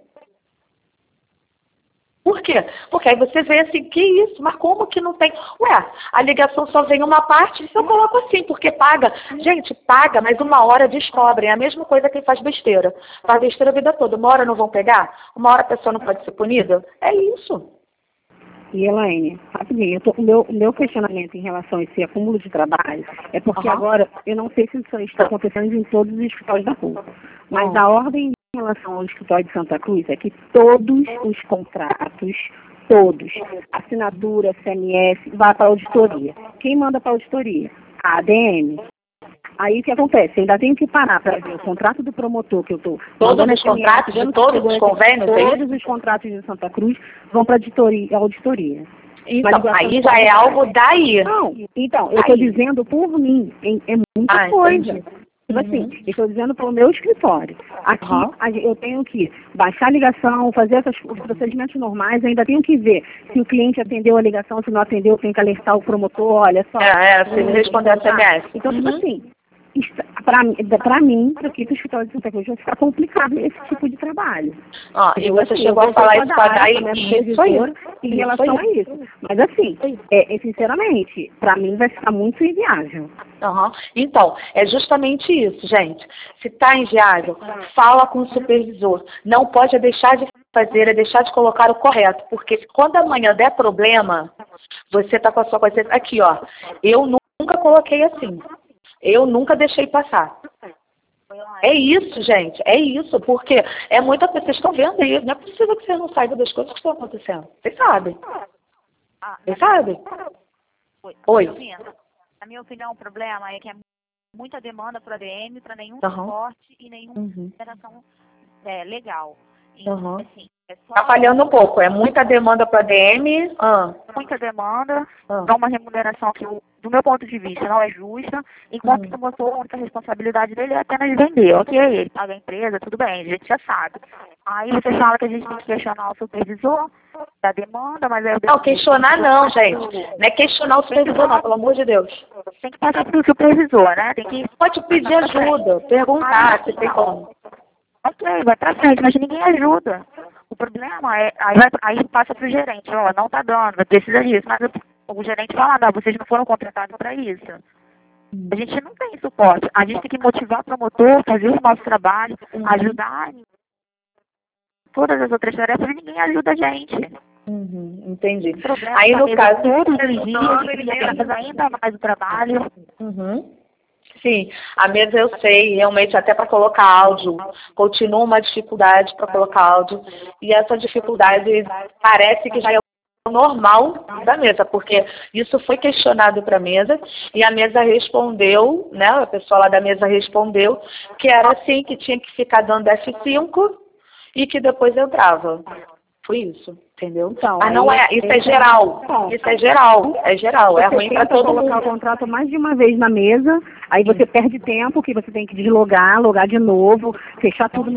Por quê? Porque aí você vê assim, que isso? Mas como que não tem? Ué, a ligação só vem uma parte, eu coloco assim, porque paga. Gente, paga, mas uma hora descobrem. É a mesma coisa que faz besteira. Faz besteira a vida toda. Uma hora não vão pegar? Uma hora a pessoa não pode ser punida? É isso. E Elaine, rapidinho, o meu questionamento em relação a esse acúmulo de trabalho é porque agora, eu não sei se isso está acontecendo em todos os escritórios da rua, mas a ordem em relação ao escritório de Santa Cruz é que todos os contratos, assinatura, CMS, vai para a auditoria. Quem manda para a auditoria? A ADM. Aí o que acontece? Ainda tenho que parar para ver o contrato do promotor que eu estou... Todos os contratos de todos os convênios? Todos os contratos de Santa Cruz vão para a auditoria. Então, aí já é algo daí. Não, então, eu estou dizendo por mim, é muita coisa. Entendi. Tipo assim, eu estou dizendo pelo meu escritório. Aqui eu tenho que baixar a ligação, fazer os procedimentos normais, ainda tenho que ver se o cliente atendeu a ligação, se não atendeu, tenho que alertar o promotor, olha só. Se ele responder a SMS. Então, tipo assim, para mim, aqui no escritório de Santa Cruz vai ficar complicado esse tipo de trabalho. E você chegou a falar isso com a Dai em relação a isso. Mas assim, sinceramente, para mim vai ficar muito inviável. Então, é justamente isso, gente. Se está inviável, fala com o supervisor. Não pode deixar de fazer, é deixar de colocar o correto. Porque quando amanhã der problema, você está com a sua consciência. Aqui, ó, eu nunca coloquei assim. Eu nunca deixei passar. É isso, gente. É isso. Porque é muita coisa. Vocês estão vendo aí. Não é possível que vocês não saibam das coisas que estão acontecendo. Vocês sabem. Vocês sabem? Oi. Na minha opinião, o problema é que é muita demanda para ADM, para nenhum suporte e nenhuma operação legal. Então, assim, Está falhando um pouco. É muita demanda para DM? Muita demanda, dá uma remuneração que, do meu ponto de vista, não é justa, enquanto o promotor, a única responsabilidade dele é apenas vender. Ok, ele paga a empresa, tudo bem, a gente já sabe. Aí você fala que a gente tem que questionar o supervisor da demanda, mas aí... Não, questionar não, gente. Não é questionar o supervisor não, pelo amor de Deus. Tem que passar para o supervisor, né? Tem que... Pode pedir ajuda, perguntar se tem como. Ok, vai pra frente, mas ninguém ajuda. O problema é, aí passa pro gerente, ó, não tá dando, precisa disso, mas o gerente fala, não, vocês não foram contratados para isso. A gente não tem suporte, a gente tem que motivar o promotor, fazer o nosso trabalho, ajudar em todas as outras tarefas, e ninguém ajuda a gente. Entendi. Aí no caso... Todos os dias, ainda mais o trabalho. Sim, a mesa eu sei, realmente até para colocar áudio, continua uma dificuldade para colocar áudio, e essa dificuldade parece que já é o normal da mesa, porque isso foi questionado para a mesa, e a mesa respondeu, né, a pessoa lá da mesa respondeu, que era assim, que tinha que ficar dando F5 e que depois entrava. Foi isso, entendeu? Então, mas não é, isso é geral. Isso é geral, é ruim para todo mundo. Você colocar o contrato mais de uma vez na mesa, aí você perde tempo, que você tem que deslogar, logar de novo, fechar tudo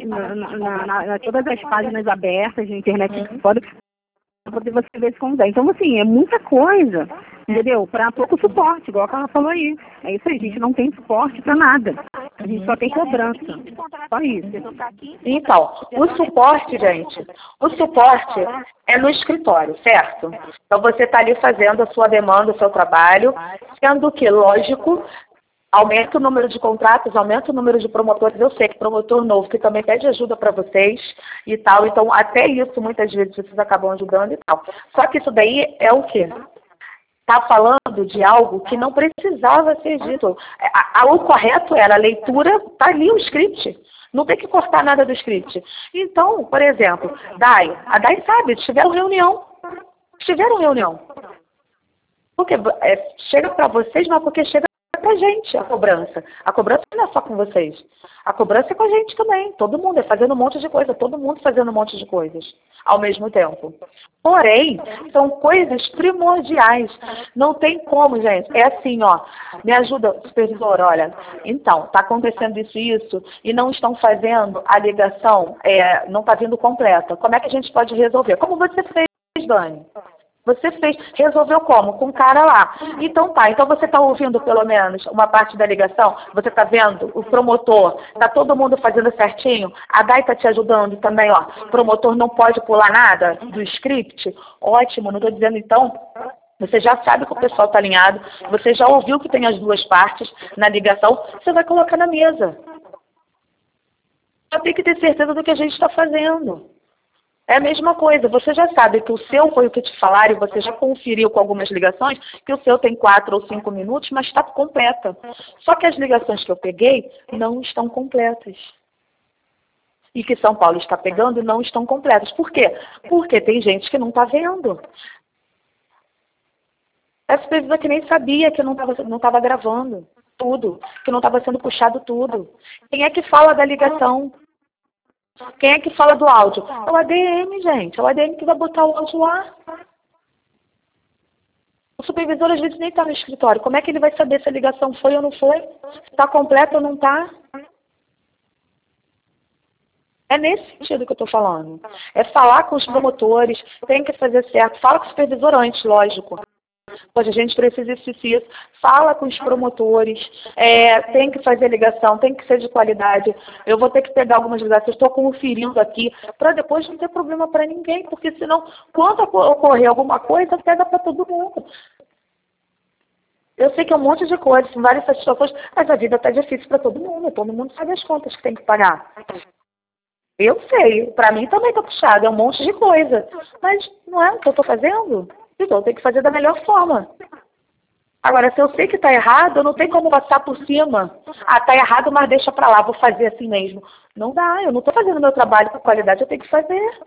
todas as páginas abertas na internet fora, para poder você ver se consegue. Então, assim, é muita coisa, entendeu? Para pouco suporte, igual a Carla falou aí. É isso aí, a gente não tem suporte para nada. A gente só tem cobrança. Só isso. Então, o suporte, gente, o suporte é no escritório, certo? Então, você está ali fazendo a sua demanda, o seu trabalho, sendo que, lógico, aumenta o número de contratos, aumenta o número de promotores. Eu sei que promotor novo que também pede ajuda para vocês e tal. Então, até isso, muitas vezes, vocês acabam ajudando e tal. Só que isso daí é o quê? Está falando de algo que não precisava ser dito. O correto era a leitura, está ali o script. Não tem que cortar nada do script. Então, por exemplo, a Dai sabe, tiveram reunião. Porque chega para vocês, não, porque chega pra gente a cobrança. A cobrança não é só com vocês. A cobrança é com a gente também. Todo mundo é fazendo um monte de coisa. Todo mundo fazendo um monte de coisas ao mesmo tempo. Porém, são coisas primordiais. Não tem como, gente. É assim, ó. Me ajuda, supervisor, olha. Então, está acontecendo isso, e não estão fazendo a ligação, não está vindo completa. Como é que a gente pode resolver? Como você fez, Dani? Você resolveu como? Com o cara lá. Então tá, então você está ouvindo pelo menos uma parte da ligação, você está vendo o promotor, está todo mundo fazendo certinho, a Dai está te ajudando também, ó. O promotor não pode pular nada do script? Ótimo, não estou dizendo então. Você já sabe que o pessoal está alinhado, você já ouviu que tem as duas partes na ligação, você vai colocar na mesa. Só tem que ter certeza do que a gente está fazendo. É a mesma coisa, você já sabe que o seu foi o que te falaram, e você já conferiu com algumas ligações, que o seu tem 4 ou 5 minutos, mas está completa. Só que as ligações que eu peguei não estão completas. E que São Paulo está pegando não estão completas. Por quê? Porque tem gente que não está vendo. Essa supervisora que nem sabia que não estava gravando tudo, que não estava sendo puxado tudo. Quem é que fala da ligação? Quem é que fala do áudio? É o ADM, gente. É o ADM que vai botar o áudio lá. O supervisor, às vezes, nem está no escritório. Como é que ele vai saber se a ligação foi ou não foi? Se está completa ou não está? É nesse sentido que eu estou falando. É falar com os promotores, tem que fazer certo. Fala com o supervisor antes, lógico. Pois a gente precisa isso. Fala com os promotores, tem que fazer ligação, tem que ser de qualidade. Eu vou ter que pegar algumas ligações, estou conferindo aqui, para depois não ter problema para ninguém, porque senão, quando ocorrer alguma coisa, pega para todo mundo. Eu sei que é um monte de coisas, são várias satisfações, mas a vida está difícil para todo mundo sabe as contas que tem que pagar. Eu sei, para mim também está puxado, é um monte de coisa, mas não é o que eu estou fazendo? Então, eu tenho que fazer da melhor forma. Agora, se eu sei que está errado, eu não tenho como passar por cima. Ah, está errado, mas deixa para lá, vou fazer assim mesmo. Não dá, eu não estou fazendo meu trabalho com qualidade, eu tenho que fazer.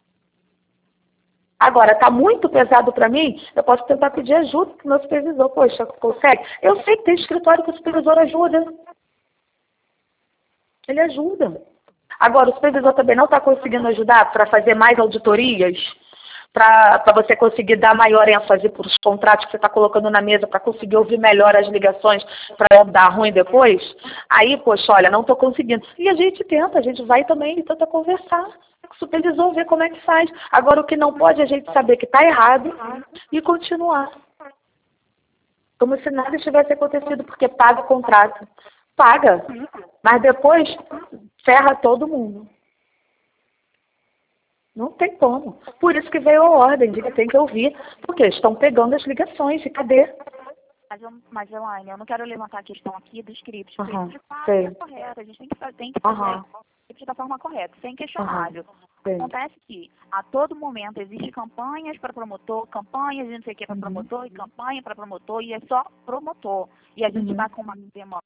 Agora, está muito pesado para mim, eu posso tentar pedir ajuda para o meu supervisor. Poxa, consegue? Eu sei que tem escritório que o supervisor ajuda. Ele ajuda. Agora, o supervisor também não está conseguindo ajudar para fazer mais auditorias, para você conseguir dar maior ênfase para os contratos que você está colocando na mesa, para conseguir ouvir melhor as ligações, para não dar ruim depois. Aí, poxa, olha, não estou conseguindo. E a gente tenta, a gente vai também e tenta conversar com o supervisor, ver como é que faz. Agora, o que não pode é a gente saber que está errado e continuar. Como se nada tivesse acontecido, porque paga o contrato. Paga, mas depois ferra todo mundo. Não tem como. Por isso que veio a ordem de que tem que ouvir, porque estão pegando as ligações, e cadê? Mas Elaine, eu não quero levantar a questão aqui dos scripts. O script é correto, a gente tem que fazer o script da forma correta, sem questionável. Acontece que, a todo momento, existem campanhas para promotor, campanhas de não sei o que para promotor, e campanha para promotor, e é só promotor. E a gente vai com uma demanda.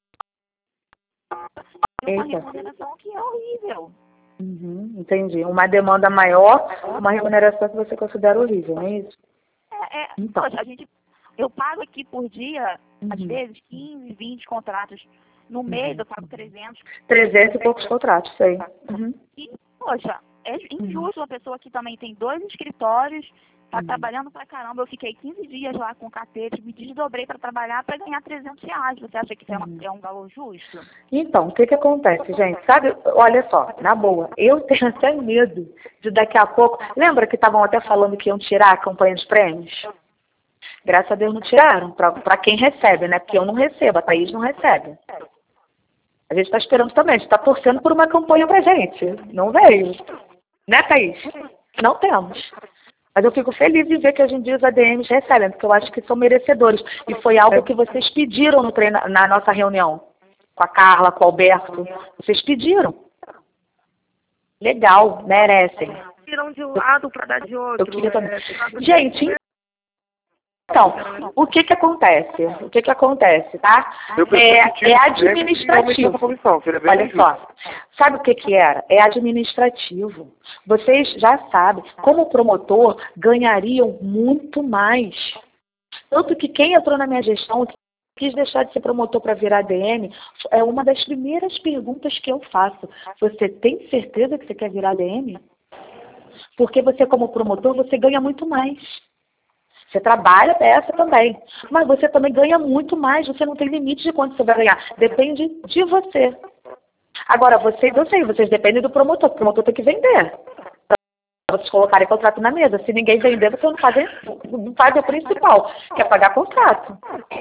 Uma remuneração que é horrível. Entendi. Uma demanda maior, uma remuneração que você considera horrível, não é isso? Então. Poxa, eu pago aqui por dia, às vezes, 15, 20 contratos. No mês eu pago 300. 300 e poucos contratos, sei. E, poxa, é injusto uma pessoa que também tem 2 escritórios, tá trabalhando pra caramba. Eu fiquei 15 dias lá com o catete, me desdobrei para trabalhar para ganhar R$300. Você acha que é um valor justo? Então, o que acontece, gente? Sabe, olha só, na boa, eu tenho até medo de daqui a pouco... Lembra que estavam até falando que iam tirar a campanha de prêmios? Graças a Deus não tiraram, para quem recebe, né? Porque eu não recebo, a Thaís não recebe. A gente está esperando também, a gente está torcendo por uma campanha pra gente. Não veio. Né, Thaís? Não temos. Mas eu fico feliz de ver que hoje em dia os ADMs recebem, porque eu acho que são merecedores. E foi algo que vocês pediram no na nossa reunião. Com a Carla, com o Alberto. Vocês pediram. Legal, merecem. Tiram de um lado para dar de outro. Eu queria também. Gente, então, o que acontece? O que acontece, tá? É administrativo. Olha só, sabe o que era? É administrativo. Vocês já sabem, como promotor, ganhariam muito mais. Tanto que quem entrou na minha gestão, quis deixar de ser promotor para virar ADM, é uma das primeiras perguntas que eu faço. Você tem certeza que você quer virar ADM? Porque você, como promotor, você ganha muito mais. Você trabalha dessa também, mas você também ganha muito mais, você não tem limite de quanto você vai ganhar, depende de você. Agora, vocês dependem do promotor, o promotor tem que vender, para vocês colocarem contrato na mesa. Se ninguém vender, você não faz o principal, que é pagar contrato.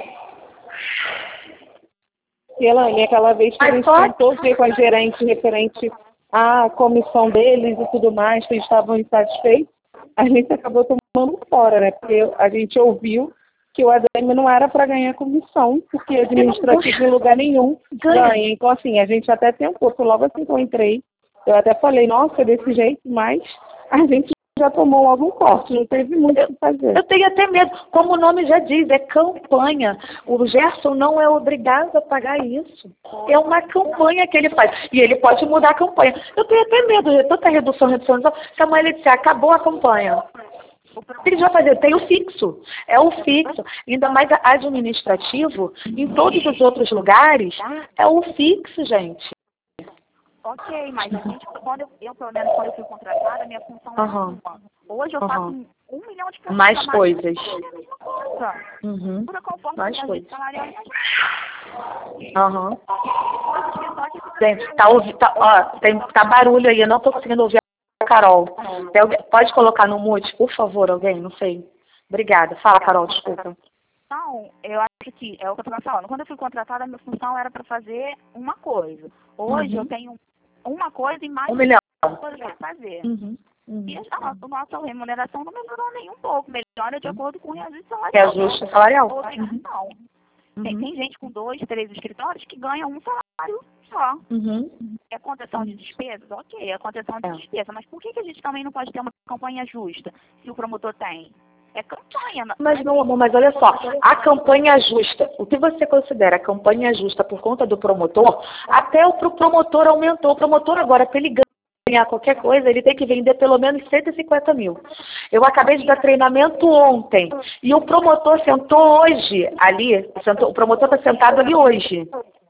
E Elaine, aquela vez que a gente tentou ver com a gerente referente à comissão deles e tudo mais, que eles estavam insatisfeitos, a gente acabou tomando fora, né? Porque a gente ouviu que o ADM não era para ganhar comissão, porque administrativo em lugar nenhum ganha. Então, assim, a gente até tentou, logo assim que eu entrei, eu até falei, nossa, desse jeito, mas a gente já tomou logo um corte, não teve muito o que fazer. Eu tenho até medo, como o nome já diz, é campanha. O Gerson não é obrigado a pagar isso. É uma campanha que ele faz. E ele pode mudar a campanha. Eu tenho até medo de tanta redução. Se amanhã ele disser, acabou a campanha. O que ele vai fazer? Tem o fixo. É o fixo. Ainda mais administrativo, em todos os outros lugares, é o fixo, gente. Ok, mas a gente, pelo menos quando eu fui contratada, minha função era uma. Hoje eu faço 1 milhão de coisas. Mais coisas. Tudo conforme mais coisas. Salarial. Gente, tá barulho aí, eu não tô conseguindo ouvir a Carol. Pode colocar no mute, por favor, alguém? Não sei. Obrigada. Fala, Carol, desculpa. Não, eu acho que é o que eu estou falando. Quando eu fui contratada, a minha função era para fazer uma coisa. Hoje eu tenho uma coisa e mais 1 milhão. coisas para fazer. E a nossa remuneração não melhorou nem um pouco. Melhora de acordo com o reajuste salarial. Reajuste salarial. Tem gente com 2, 3 escritórios que ganha um salário só. É contenção de despesas? Ok, é contenção de despesa. Mas por que a gente também não pode ter uma campanha justa se o promotor tem? É campanha. Mas, meu amor, mas olha só, a campanha justa, o que você considera campanha justa por conta do promotor, até o promotor aumentou. O promotor agora, para ele ganhar qualquer coisa, ele tem que vender pelo menos 150 mil. Eu acabei de dar treinamento ontem, e o promotor sentou hoje ali, o promotor está sentado ali hoje.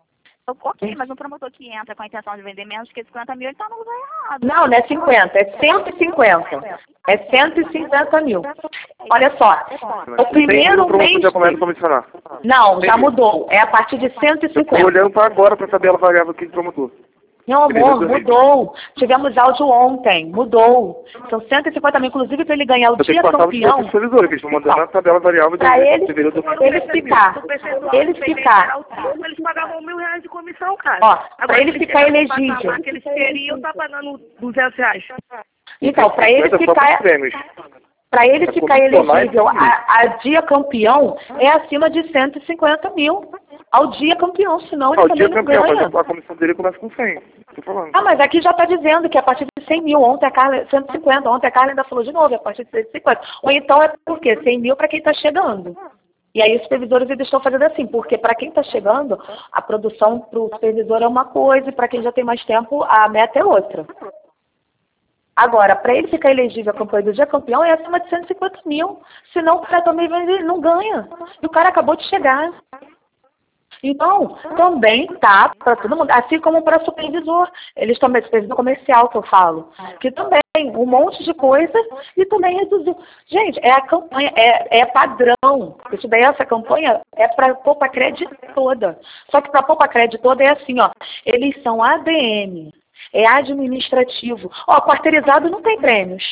Ok, mas um promotor que entra com a intenção de vender menos que 50 mil, ele está no lugar errado. Não, não é 50, é 150. É 150 mil. Olha só, o primeiro mês... já começa a comissionar. Não, já mudou. É a partir de 150. Eu tô olhando para agora para a tabela variável aqui de promotor. Meu amor, mudou. Tivemos áudio ontem, mudou. São 150 mil, inclusive para ele ganhar o dia campeão. Que eles estão mandando a tabela variável para ele ficar. Eles pagavam R$1.000 de comissão, cara. Ó, para ele ficar elegível. Eles queriam estar pagando R$200. Então, para ele ficar... Para ele ficar elegível a dia campeão, é acima de 150 mil. Ao dia campeão, senão ele também não ganha. Mas a comissão dele começa com 100. Tô falando. Ah, mas aqui já está dizendo que é a partir de 100 mil. Ontem a Carla, 150. Ontem a Carla ainda falou de novo, é a partir de 150. Ou então é por quê? 100 mil para quem está chegando. E aí os supervisores eles estão fazendo assim, porque para quem está chegando, a produção para o supervisor é uma coisa, e para quem já tem mais tempo, a meta é outra. Agora, para ele ficar elegível a campanha do dia campeão, é acima de 150 mil. Senão o cara também não ganha. E o cara acabou de chegar. Então, também tá para todo mundo, assim como para supervisor. Eles também, supervisor comercial que eu falo, que também, um monte de coisa e também reduziu. Gente, é a campanha, é padrão. Isso daí, essa campanha é para Poupa Crédito toda. Só que para Poupa Crédito toda é assim, ó, eles são ADM. É administrativo. Ó, quarteirizado não tem prêmios.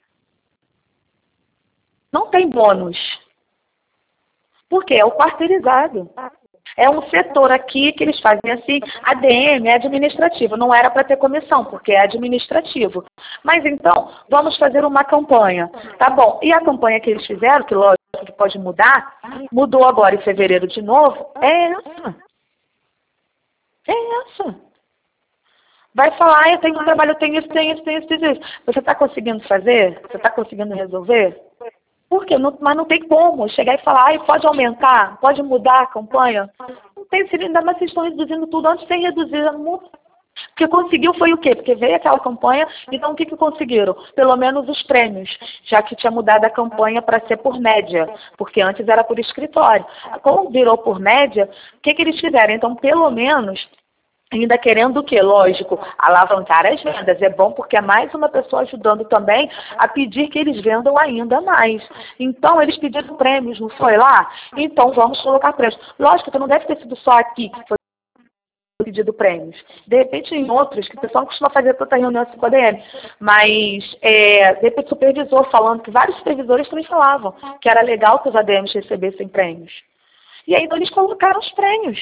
Não tem bônus. Por quê? É o quarteirizado. É um setor aqui que eles fazem assim, ADM é administrativo. Não era para ter comissão, porque é administrativo. Mas então, vamos fazer uma campanha. Tá bom. E a campanha que eles fizeram, que lógico que pode mudar, mudou agora em fevereiro de novo, é essa. É essa. Vai falar, eu tenho um trabalho, eu tenho isso. Você está conseguindo fazer? Você está conseguindo resolver? Por quê? Mas não tem como chegar e falar, pode aumentar, pode mudar a campanha. Não tem, ainda mais vocês estão reduzindo tudo antes sem reduzir. O que conseguiu foi o quê? Porque veio aquela campanha, então o que conseguiram? Pelo menos os prêmios, já que tinha mudado a campanha para ser por média, porque antes era por escritório. Como virou por média, o que eles fizeram? Então, pelo menos... Ainda querendo o quê? Lógico, alavancar as vendas. É bom porque é mais uma pessoa ajudando também a pedir que eles vendam ainda mais. Então, eles pediram prêmios, não foi lá? Então, vamos colocar prêmios. Lógico que não deve ter sido só aqui que foi pedido prêmios. De repente, em outros, que o pessoal não costuma fazer tanta reunião assim com a ADM. Mas, de repente, o supervisor falando, que vários supervisores também falavam que era legal que os ADMs recebessem prêmios. E aí, então, eles colocaram os prêmios.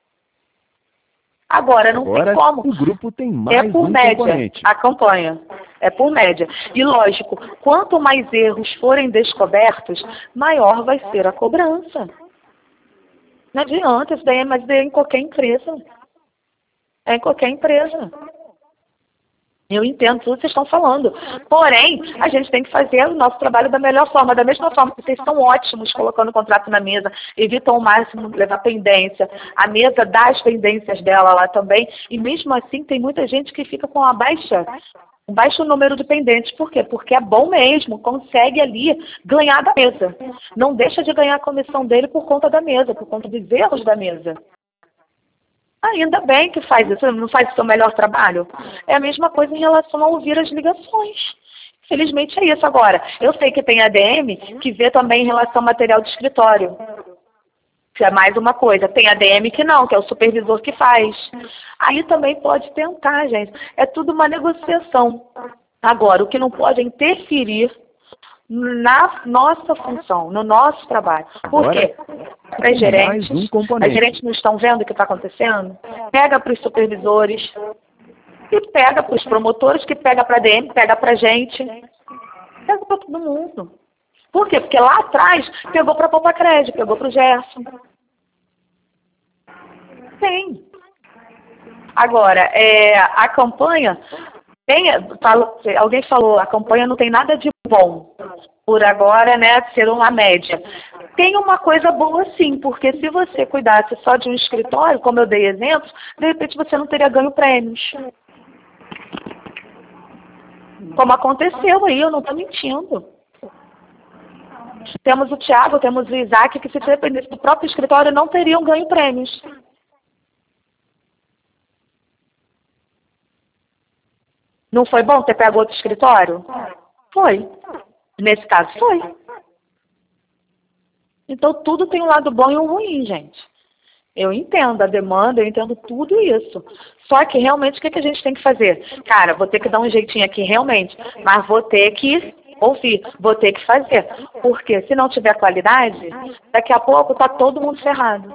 Agora, não tem como. O grupo tem mais por média, componente. A campanha. É por média. E lógico, quanto mais erros forem descobertos, maior vai ser a cobrança. Não adianta, isso daí é mais em qualquer empresa. É em qualquer empresa. Eu entendo tudo que vocês estão falando. Porém, a gente tem que fazer o nosso trabalho da melhor forma. Da mesma forma que vocês são ótimos colocando o contrato na mesa, evitam ao máximo levar pendência. A mesa dá as pendências dela lá também. E mesmo assim, tem muita gente que fica com um baixo número de pendentes. Por quê? Porque é bom mesmo, consegue ali ganhar da mesa. Não deixa de ganhar a comissão dele por conta da mesa, por conta dos erros da mesa. Ainda bem que faz isso, não faz o seu melhor trabalho. É a mesma coisa em relação a ouvir as ligações. Infelizmente é isso. Agora, eu sei que tem ADM que vê também em relação ao material de escritório. Que é mais uma coisa. Tem ADM que não, que é o supervisor que faz. Aí também pode tentar, gente. É tudo uma negociação. Agora, o que não pode é interferir na nossa função, no nosso trabalho. Por quê? As gerentes não estão vendo o que está acontecendo? Pega para os supervisores, e pega para os promotores, que pega para a ADM, pega para a gente, pega para todo mundo. Por quê? Porque lá atrás pegou para a Poupa Crédito, pegou para o Gerson. Tem. Agora, a campanha... alguém falou, a campanha não tem nada de bom, por agora, né, ser uma média. Tem uma coisa boa sim, porque se você cuidasse só de um escritório, como eu dei exemplos, de repente você não teria ganho prêmios. Como aconteceu aí, eu não estou mentindo. Temos o Thiago, temos o Isaac, que se dependesse do próprio escritório não teriam ganho prêmios. Não foi bom ter pego outro escritório? Foi. Nesse caso, foi. Então, tudo tem um lado bom e um ruim, gente. Eu entendo a demanda, eu entendo tudo isso. Só que, realmente, o que a gente tem que fazer? Cara, vou ter que dar um jeitinho aqui, realmente, mas vou ter que ouvir, vou ter que fazer. Porque se não tiver qualidade, daqui a pouco tá todo mundo ferrado.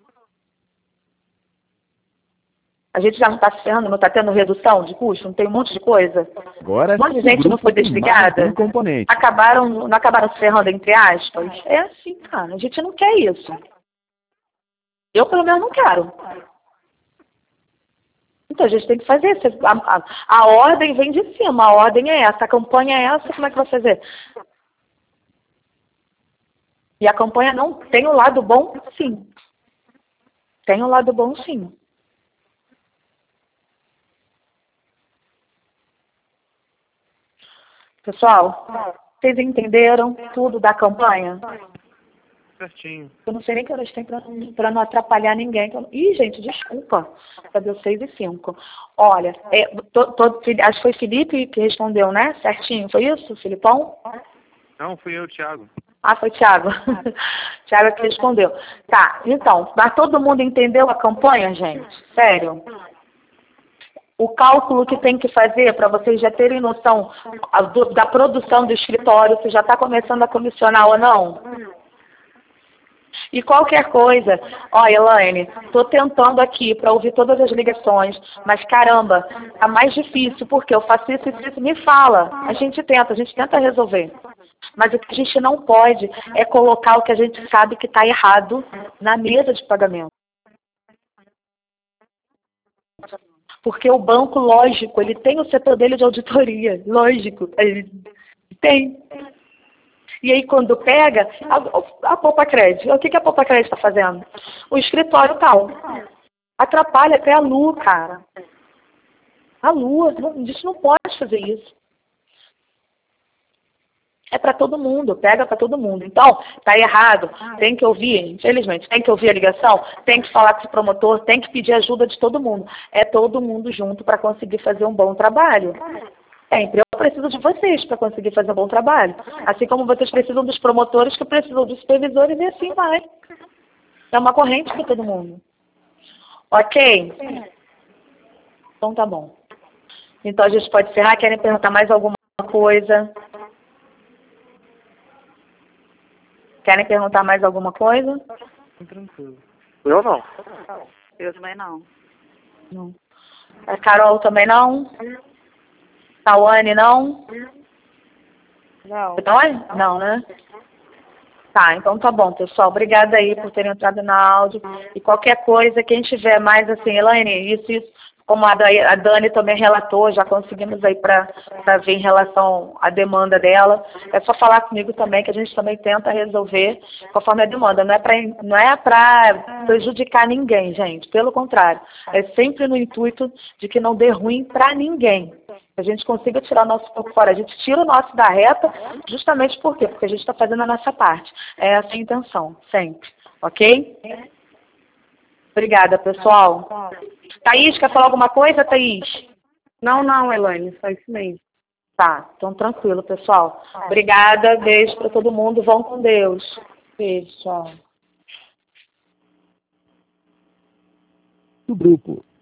A gente já não está se ferrando, não está tendo redução de custo, não tem um monte de coisa. Agora, um monte de gente não foi desligada. Não acabaram se ferrando, entre aspas. É assim, cara. A gente não quer isso. Eu, pelo menos, não quero. Então, a gente tem que fazer. A ordem vem de cima. A ordem é essa. A campanha é essa. Como é que vai fazer? E a campanha não tem um lado bom, sim. Tem um lado bom, sim. Pessoal, vocês entenderam tudo da campanha? Certinho. Eu não sei nem que horas tem para não atrapalhar ninguém. Ih, gente, desculpa. Cadê o 6 e 5? Olha, acho que foi Felipe que respondeu, né? Certinho, foi isso, Filipão? Não, fui eu, Thiago. Ah, foi Thiago. Thiago que respondeu. Tá, então, mas todo mundo entendeu a campanha, gente? Sério? O cálculo que tem que fazer para vocês já terem noção da produção do escritório, se já está começando a comissionar ou não. E qualquer coisa, ó, Elaine, estou tentando aqui para ouvir todas as ligações, mas caramba, tá mais difícil, porque eu faço isso e isso, me fala. A gente tenta resolver. Mas o que a gente não pode é colocar o que a gente sabe que está errado na mesa de pagamento. Porque o banco, lógico, ele tem o setor dele de auditoria, lógico, ele tem. E aí, quando pega, a Poupa Crédito, o que a Poupa Crédito está fazendo? O escritório tal. Atrapalha até a Lu, cara. A Lu, a gente não pode fazer isso. É para todo mundo, pega para todo mundo. Então, tá errado, tem que ouvir, infelizmente, tem que ouvir a ligação, tem que falar com o promotor, tem que pedir ajuda de todo mundo. É todo mundo junto para conseguir fazer um bom trabalho. Sempre. Eu preciso de vocês para conseguir fazer um bom trabalho. Assim como vocês precisam dos promotores que precisam dos supervisores e assim vai. É uma corrente para todo mundo. Ok? Então tá bom. Então a gente pode encerrar. Querem perguntar mais alguma coisa? Querem perguntar mais alguma coisa? Tranquilo. Eu não. Eu também não. Não. A Carol também não? Tawane não? Não. Tawane? Não, né? Tá, então tá bom, pessoal. Obrigada aí por terem entrado na áudio. E qualquer coisa, quem tiver mais assim, Elaine, isso, como a Dani também relatou, já conseguimos aí para ver em relação à demanda dela. É só falar comigo também, que a gente também tenta resolver conforme a demanda. Não é para prejudicar ninguém, gente. Pelo contrário, é sempre no intuito de que não dê ruim para ninguém. Que a gente consiga tirar o nosso pouco fora. A gente tira o nosso da reta justamente por quê? Porque a gente está fazendo a nossa parte. É essa a intenção, sempre. Ok? Obrigada, pessoal. Thaís, quer falar alguma coisa, Thaís? Não, Elaine, só isso mesmo. Tá, então tranquilo, pessoal. Obrigada, beijo para todo mundo. Vão com Deus. Beijo, tchau. Do grupo